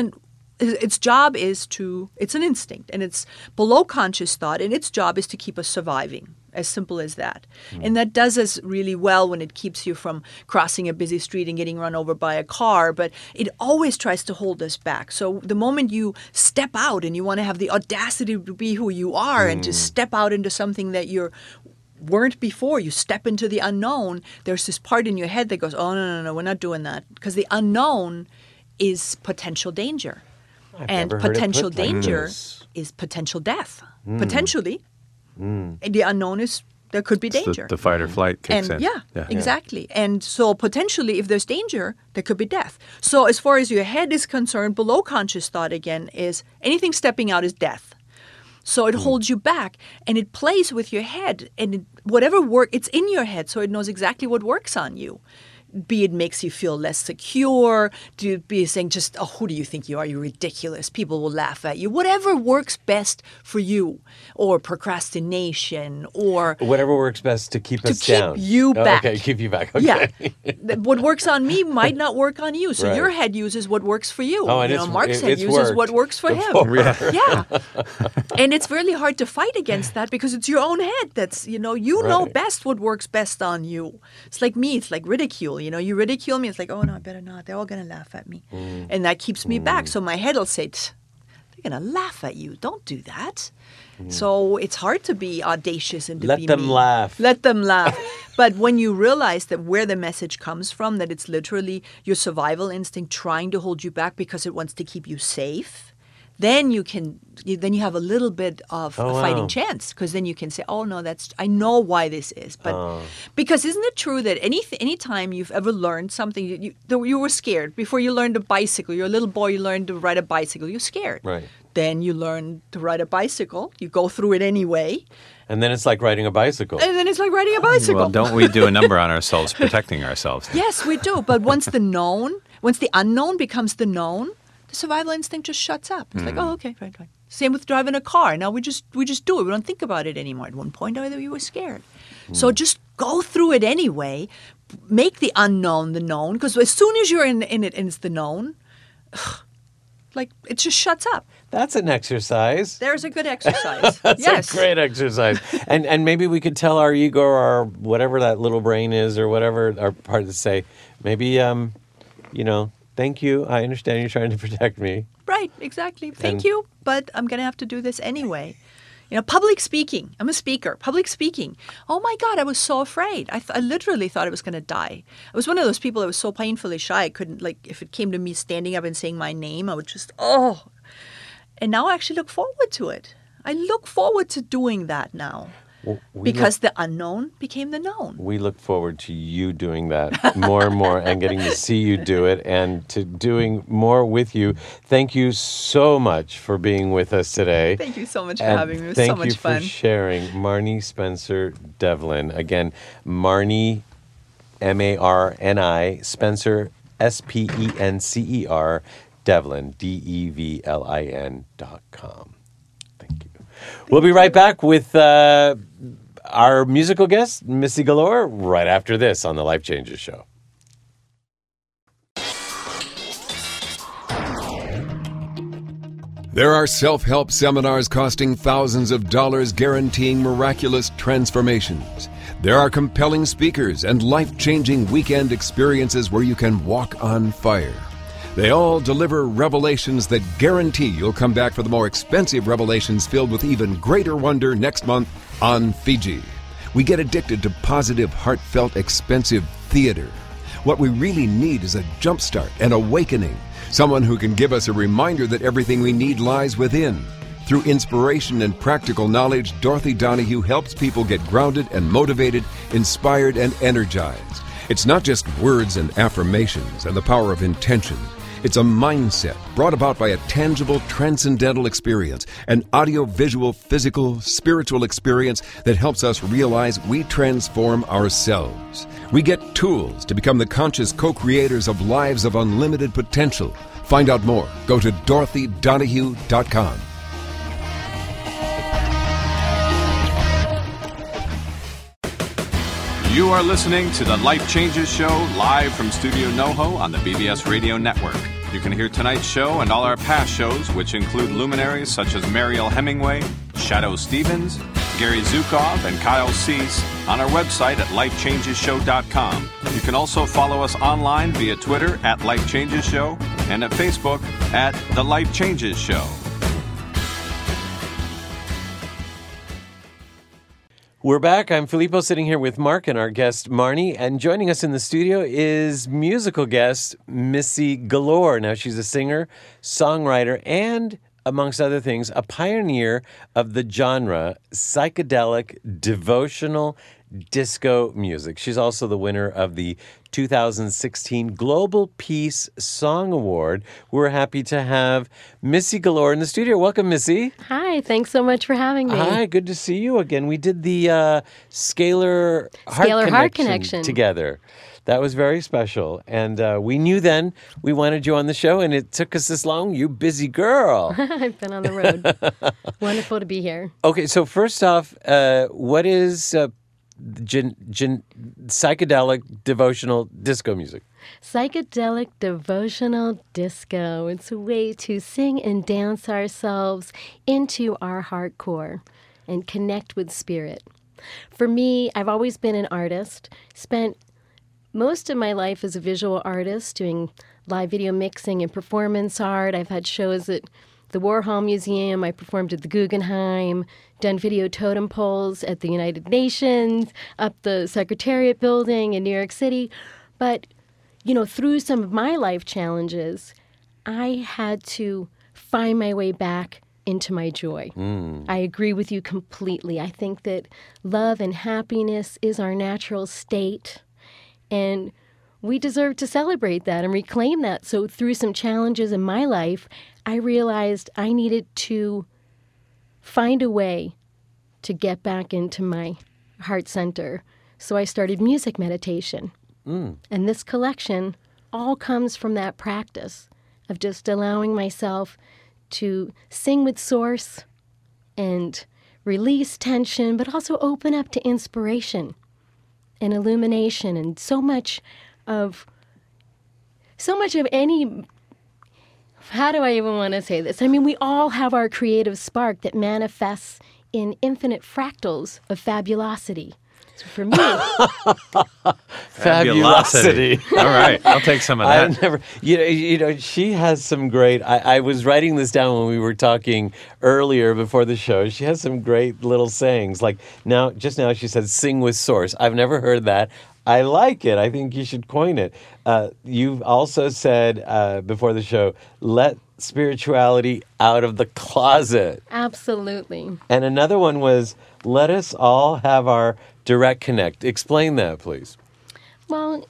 its job is it's an instinct, and it's below conscious thought, and its job is to keep us surviving. As simple as that. And that does us really well when it keeps you from crossing a busy street and getting run over by a car, but it always tries to hold us back. So the moment you step out and you want to have the audacity to be who you are and to step out into something that you weren't before, you step into the unknown, there's this part in your head that goes, oh, no, we're not doing that. Because the unknown is potential danger. And never heard it potential put like danger this. is potential death. Potentially. And the unknown is there could be danger. The fight or flight kicks in. Yeah, exactly. And so potentially, if there's danger, there could be death. So as far as your head is concerned, below conscious thought again is anything stepping out is death. So it holds you back, and it plays with your head, and it's in your head, so it knows exactly what works on you. Be it makes you feel less secure, to be saying just, oh, who do you think you are? You're ridiculous. People will laugh at you. Whatever works best for you, or procrastination, or Whatever works best to keep us down. keep you back. Okay, keep you back. Okay. Yeah. What works on me might not work on you. So Right. your head uses what works for you. Oh, and Mark's head it's uses worked what works for him. before. Yeah. And it's really hard to fight against that because it's your own head that's, know Right. best what works best on you. It's like me. It's like ridicule. You ridicule me. It's like, oh, no, I better not. They're all going to laugh at me. And that keeps me back. So my head will say, they're going to laugh at you. Don't do that. So it's hard to be audacious and to Let be them mean. laugh. Let them laugh. But when you realize that where the message comes from, that it's literally your survival instinct trying to hold you back because it wants to keep you safe, then you have a little bit of a fighting wow. chance, because then you can say, oh no, I know why this is. But because isn't it true that any time you've ever learned something, you were scared before you learned a bicycle. You're a little boy, you learned to ride a bicycle. You're scared. Right. Then you learn to ride a bicycle. You go through it anyway. And then it's like riding a bicycle. And then it's like riding a bicycle. Well, don't we do a number on ourselves protecting ourselves? Yes, we do. But once the unknown becomes the known, the survival instinct just shuts up. It's like, oh, okay, right. Same with driving a car. Now we just do it. We don't think about it anymore. At one point, either we were scared. So just go through it anyway. Make the unknown the known, because as soon as you're in it and it's the known, it just shuts up. That's an exercise. There's a good exercise. That's yes. a great exercise. and maybe we could tell our ego or our whatever that little brain is or whatever our part to say, maybe, thank you. I understand you're trying to protect me. Right, exactly. Thank you, but I'm going to have to do this anyway. Public speaking. I'm a speaker. Public speaking. Oh my God, I was so afraid. I literally thought I was going to die. I was one of those people that was so painfully shy. I couldn't, if it came to me standing up and saying my name, I would just, And now I actually look forward to it. I look forward to doing that now. Because the unknown became the known. We look forward to you doing that more and more and getting to see you do it and to doing more with you. Thank you so much for being with us today. Thank you so much for And having me. It was so much fun. Thank you for sharing. Marnie Spencer Devlin. Again, Marnie, M-A-R-N-I, Spencer, S-P-E-N-C-E-R, Devlin, DEVLIN.com. Thank you. We'll be right back with our musical guest, Missy Galore, right after this on the Life Changes Show. There are self-help seminars costing thousands of dollars guaranteeing miraculous transformations. There are compelling speakers and life-changing weekend experiences where you can walk on fire. They all deliver revelations that guarantee you'll come back for the more expensive revelations filled with even greater wonder next month on Fiji. We get addicted to positive, heartfelt, expensive theater. What we really need is a jumpstart, an awakening, someone who can give us a reminder that everything we need lies within. Through inspiration and practical knowledge, Dorothy Donahue helps people get grounded and motivated, inspired and energized. It's not just words and affirmations and the power of intention. It's a mindset brought about by a tangible, transcendental experience, an audio-visual, physical, spiritual experience that helps us realize we transform ourselves. We get tools to become the conscious co-creators of lives of unlimited potential. Find out more. Go to DorothyDonahue.com. You are listening to the Life Changes Show live from Studio NoHo on the BBS Radio Network. You can hear tonight's show and all our past shows, which include luminaries such as Mariel Hemingway, Shadow Stevens, Gary Zukov, and Kyle Cease on our website at lifechangeshow.com. You can also follow us online via Twitter at Life Changes Show and at Facebook at The Life Changes Show. We're back. I'm Filippo sitting here with Mark and our guest Marnie, and joining us in the studio is musical guest Missy Galore. Now, she's a singer, songwriter, and, amongst other things, a pioneer of the genre psychedelic devotional disco music. She's also the winner of the 2016 Global Peace Song Award. We're happy to have Missy Galore in the studio. Welcome, Missy. Hi, thanks so much for having me. Hi, good to see you again. We did the Scalar Heart Connection together. That was very special. And we knew then we wanted you on the show, and it took us this long. You busy girl. I've been on the road. Wonderful to be here. Okay, so first off, what is psychedelic devotional disco music? Psychedelic devotional disco. It's a way to sing and dance ourselves into our heart core and connect with spirit. For me, I've always been an artist, spent most of my life as a visual artist doing live video mixing and performance art. I've had shows at the Warhol Museum. I performed at the Guggenheim, done video totem poles at the United Nations, up the Secretariat building in New York City. But, you know, through some of my life challenges, I had to find my way back into my joy. I agree with you completely. I think that love and happiness is our natural state, and we deserve to celebrate that and reclaim that. So through some challenges in my life, I realized I needed to find a way to get back into my heart center. So I started music meditation. And this collection all comes from that practice of just allowing myself to sing with Source and release tension, but also open up to inspiration and illumination and so much of any, how do I even want to say this? I mean, we all have our creative spark that manifests in infinite fractals of fabulosity. So for me, Fabulosity. All right, I'll take some of that. You know, she has some great, I was writing this down when we were talking earlier before the show. She has some great little sayings. Like just now she said, sing with Source. I've never heard that. I like it. I think you should coin it. You've also said before the show, let spirituality out of the closet. absolutely. And another one was, let us all have our direct connect. Explain that, please. Well,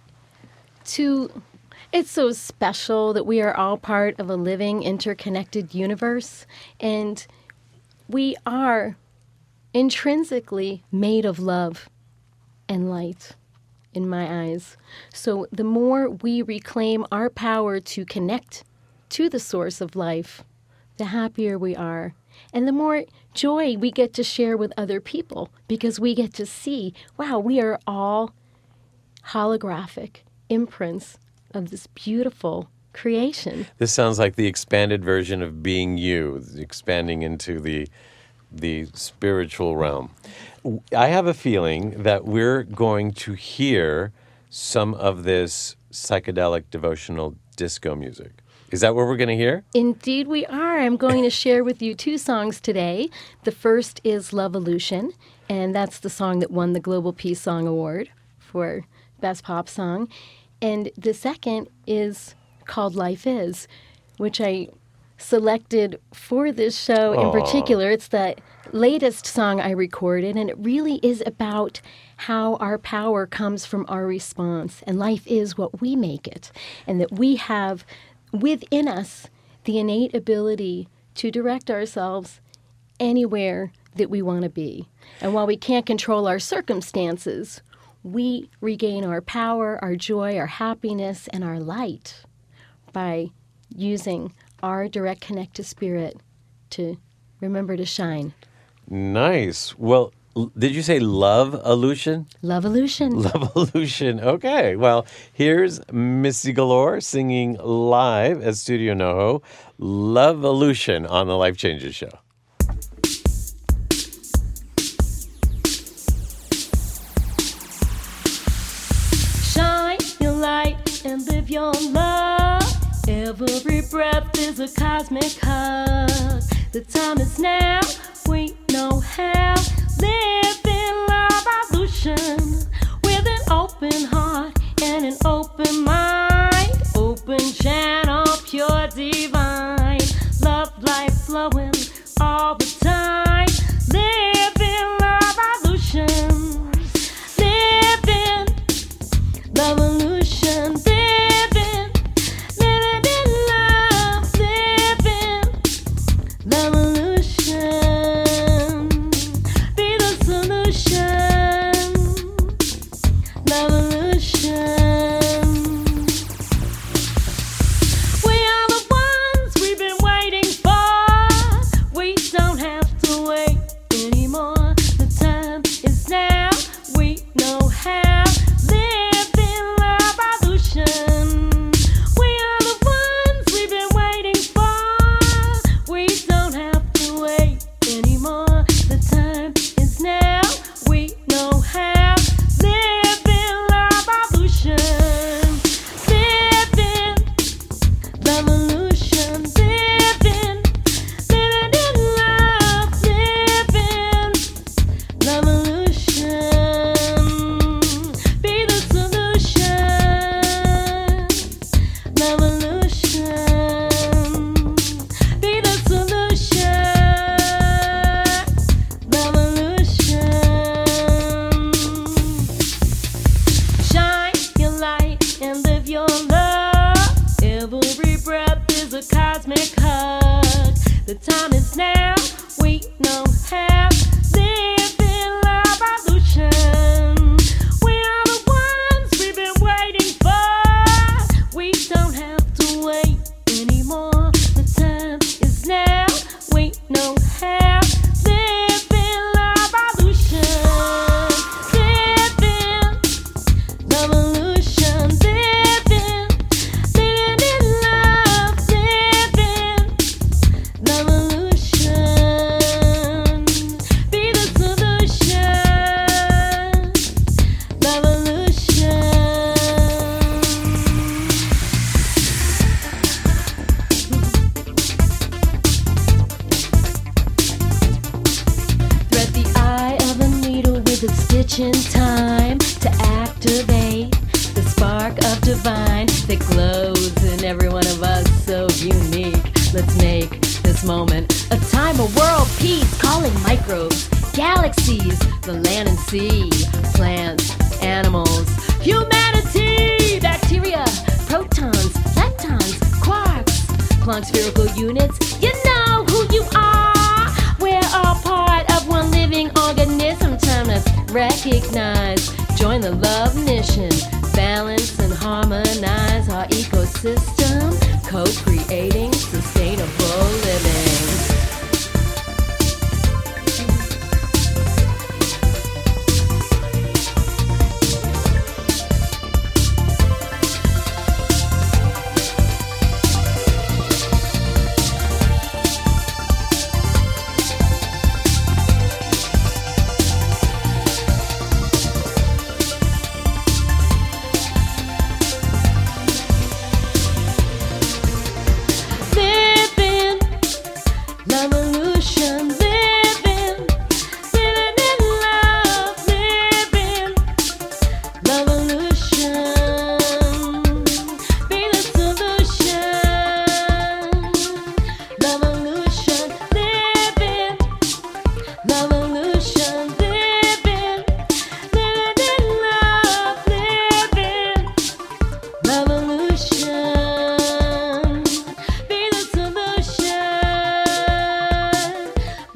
it's so special that we are all part of a living, interconnected universe, and we are intrinsically made of love and light, in my eyes. So the more we reclaim our power to connect to the source of life, the happier we are. And the more joy we get to share with other people, because we get to see, wow, we are all holographic imprints of this beautiful creation. This sounds like the expanded version of being you, expanding into the spiritual realm. I have a feeling that we're going to hear some of this psychedelic devotional disco music. Is that what we're going to hear? Indeed we are. I'm going to share with you two songs today. The first is Lovolution, and that's the song that won the Global Peace Song Award for Best Pop Song. And the second is called Life Is, which I selected for this show in Aw. particular. It's the latest song I recorded, and it really is about how our power comes from our response, and life is what we make it, and that we have within us the innate ability to direct ourselves anywhere that we want to be. And while we can't control our circumstances, we regain our power, our joy, our happiness, and our light by using our direct connect to spirit to remember to shine. Nice. Well, did you say Love Illusion? Love Illusion. Love Illusion. Okay. Well, here's Missy Galore singing live at Studio NoHo, Love Illusion on the Life Changes Show. Shine your light and live your love. Every breath is a cosmic hug. The time is now, we know how. Live in love illusion with an open heart and an open mind. Open channel, pure divine. Love life flowing all the time. Live in love illusion. Live in love illusion. Live in love. Live in love illusion. Be the solution. Love illusion. We are the ones we've been waiting for. We don't have to wait anymore. The time is now. We know how. Live in love illusion. We are the ones we've been waiting for. We don't have to wait anymore. The time is now. We know how. Live in love illusion. Live in love illusion. Live in love. Live in love illusion. Be the solution. Love illusion. Be the solution. Love illusion. Shine your light and live your love. Every breath is a cosmic hug. The time is now. We know how. Live in love illusion. We are the ones we've been waiting for. We don't have to wait anymore. The time is now. We know how. Live in love illusion. Live in love illusion. Live in love. Live in love illusion. Be the solution. Love illusion. Thread the eye of a needle with its stitch in time to activate the spark of divine that glows in every one of us, so unique. Let's make this moment a time of world peace, calling microbes, galaxies, the land and sea, plants, animals, humanity, bacteria, protons, leptons, quarks, Planck spherical units. You know who you are. We're all part of one living organism. Time to recognize, join the love mission, balance and harmonize our ecosystem, co-creating sustainable living.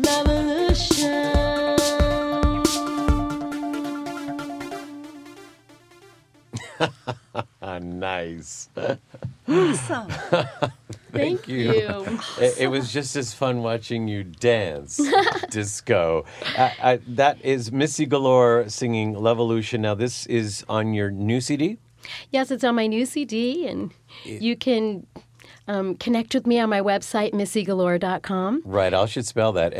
revolution. Nice. Awesome. Thank you. It was just as fun watching you dance disco. That is Missy Galore singing Levolution. Now, this is on your new CD? Yes, it's on my new CD, and you can connect with me on my website, missygalore.com. Right, I should spell that,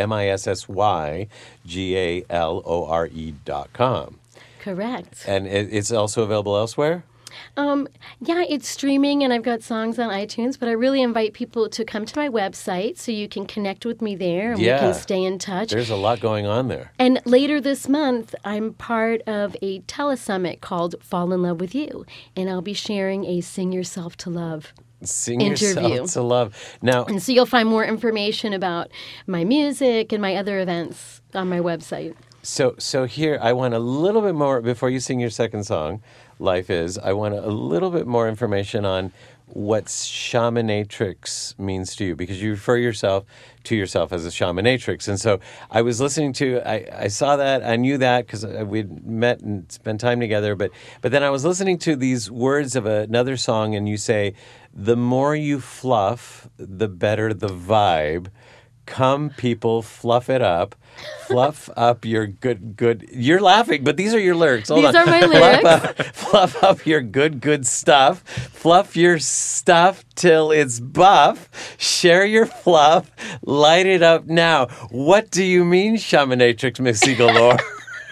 MISSYGALORE.com. Correct. And it's also available elsewhere? Yeah, it's streaming, and I've got songs on iTunes, but I really invite people to come to my website so you can connect with me there, and we can stay in touch. There's a lot going on there. And later this month, I'm part of a telesummit called Fall in Love with You, and I'll be sharing a Sing Yourself to Love Sing interview. Yourself to Love. Now, And so you'll find more information about my music and my other events on my website. So here, I want a little bit more, before you sing your second song, Life Is, I want a little bit more information on what shamanatrix means to you, because you refer to yourself as a shamanatrix. And so I was listening to, I saw that, I knew that because we'd met and spent time together, but then I was listening to these words of another song, and you say, the more you fluff, the better the vibe. Come, people, fluff it up. Fluff up your good. You're laughing, but these are your lyrics. Hold These on. are my lyrics. Fluff up your good stuff. Fluff your stuff till it's buff. Share your fluff. Light it up now. What do you mean, Shamanatrix Missy Galore?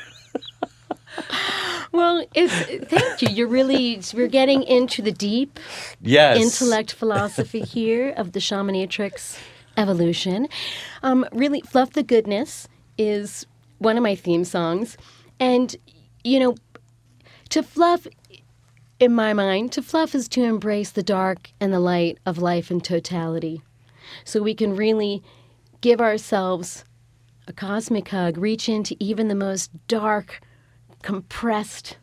Well, thank you. We're getting into the deep intellect philosophy here of the Shamanatrix evolution. Really, Fluff the Goodness is one of my theme songs. And, to fluff, in my mind, to fluff is to embrace the dark and the light of life in totality. So we can really give ourselves a cosmic hug, reach into even the most dark, compressed,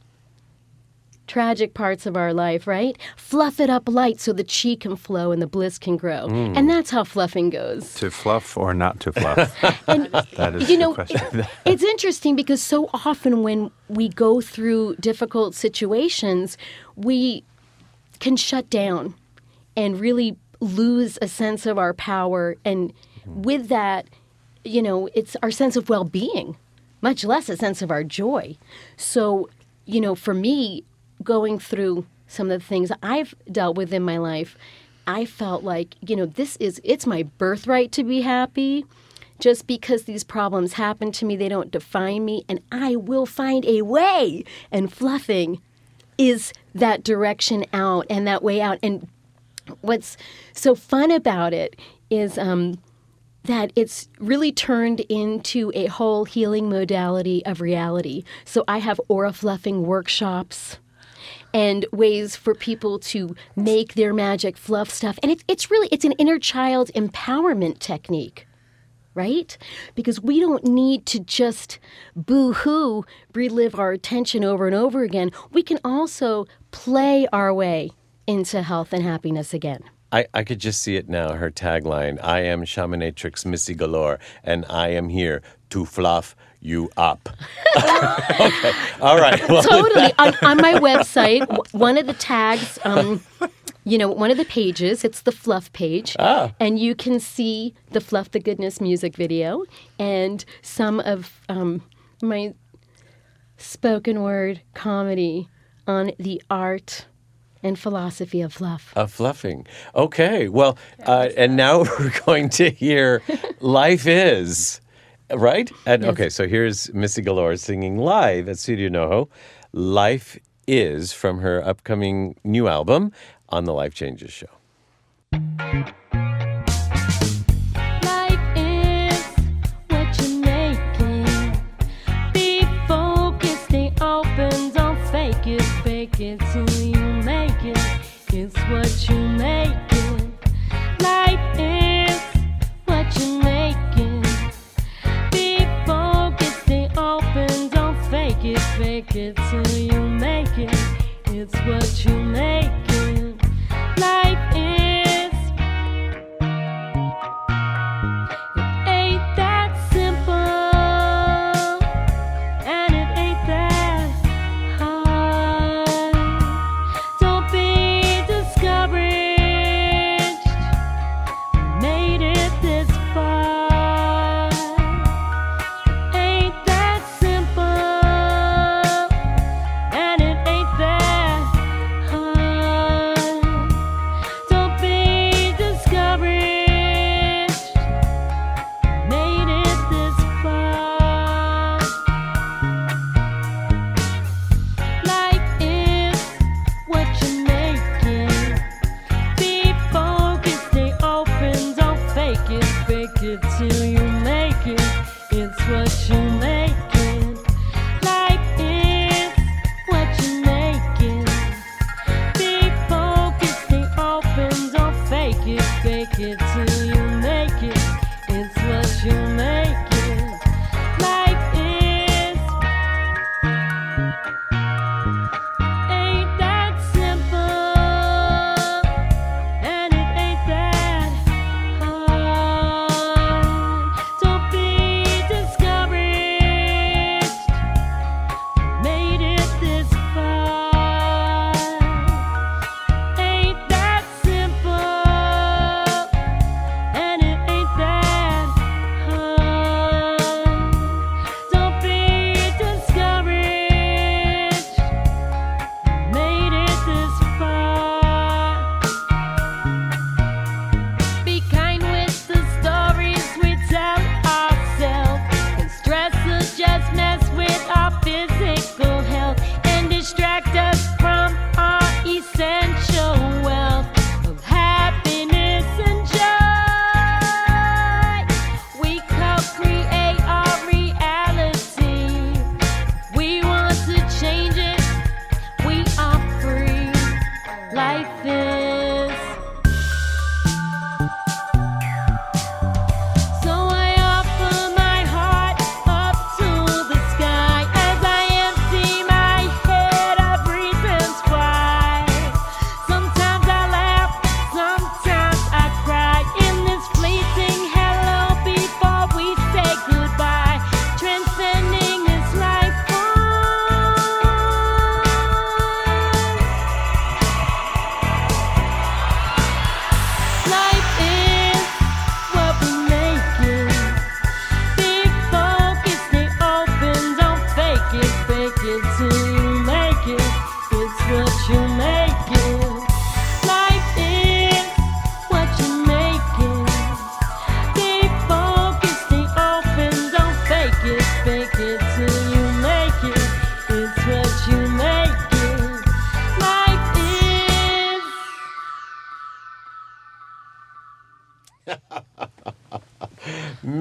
tragic parts of our life, right? Fluff it up light so the chi can flow and the bliss can grow. And that's how fluffing goes. To fluff or not to fluff? And, That is the question. It's interesting because so often when we go through difficult situations, we can shut down and really lose a sense of our power. And with that, it's our sense of well-being, much less a sense of our joy. So, for me, going through some of the things I've dealt with in my life, I felt like, it's my birthright to be happy. Just because these problems happen to me, they don't define me, and I will find a way. And fluffing is that direction out and that way out. And what's so fun about it is that it's really turned into a whole healing modality of reality. So I have aura fluffing workshops and ways for people to make their magic fluff stuff. And it's an inner child empowerment technique, right? Because we don't need to just boo-hoo, relive our attention over and over again. We can also play our way into health and happiness again. I could just see it now, her tagline, I am Shamanatrix Missy Galore, and I am here to fluff you up. Okay, all right. Well, Totally. On my website, one of the tags, one of the pages, it's the Fluff page. And you can see the Fluff the Goodness music video and some of my spoken word comedy on the art and philosophy of fluff. Of fluffing. Okay, well, and now we're going to hear Life Is, right? And Yes. Okay, so here's Missy Galore singing live at Studio NoHo. Life Is from her upcoming new album on the Life Changes Show. Life is what you're making. Be focused, stay open, don't fake it till you make it. It's what you're making. Life is what you're making. Be focused, stay open, don't fake it till you make it. It's what you're making. Life is. It ain't that simple.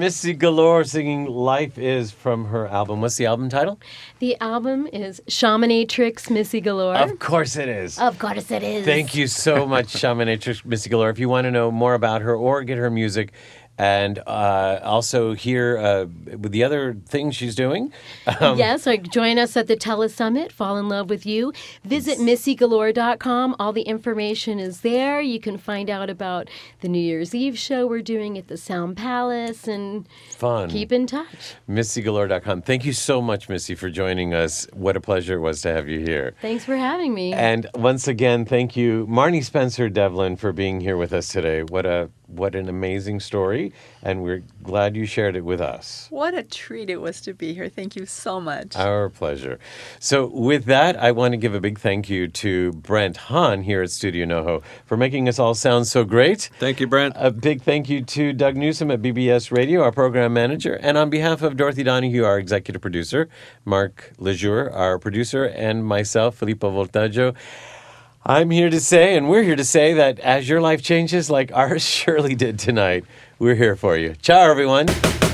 Missy Galore singing Life Is from her album. What's the album title? The album is Shamanatrix Missy Galore. Of course it is. Of course it is. Thank you so much, Shamanatrix Missy Galore. If you want to know more about her or get her music, and also hear with the other things she's doing. Yes, or join us at the Telesummit, Fall in Love with You. Visit MissyGalore.com. All the information is there. You can find out about the New Year's Eve show we're doing at the Sound Palace, and Fun. Keep in touch. MissyGalore.com. Thank you so much, Missy, for joining us. What a pleasure it was to have you here. Thanks for having me. And once again, thank you, Marnie Spencer Devlin, for being here with us today. What an amazing story, and we're glad you shared it with us. What a treat it was to be here. Thank you so much. Our pleasure. So with that, I want to give a big thank you to Brent Hahn here at Studio NoHo for making us all sound so great. Thank you, Brent. A big thank you to Doug Newsom at BBS Radio, our program manager. And on behalf of Dorothy Donahue, our executive producer, Mark Lejour, our producer, and myself, Filippo Voltaggio, I'm here to say, and we're here to say, that as your life changes like ours surely did tonight, we're here for you. Ciao, everyone.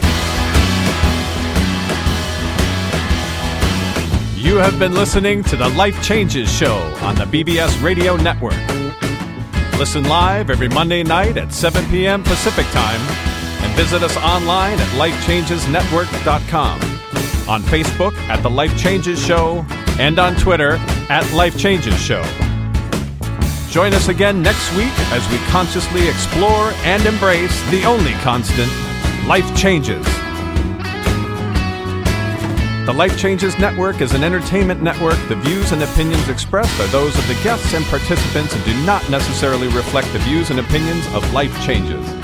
You have been listening to the Life Changes Show on the BBS Radio Network. Listen live every Monday night at 7 p.m. Pacific Time and visit us online at lifechangesnetwork.com, on Facebook at The Life Changes Show, and on Twitter at Life Changes Show. Join us again next week as we consciously explore and embrace the only constant, life changes. The Life Changes Network is an entertainment network. The views and opinions expressed are those of the guests and participants and do not necessarily reflect the views and opinions of Life Changes.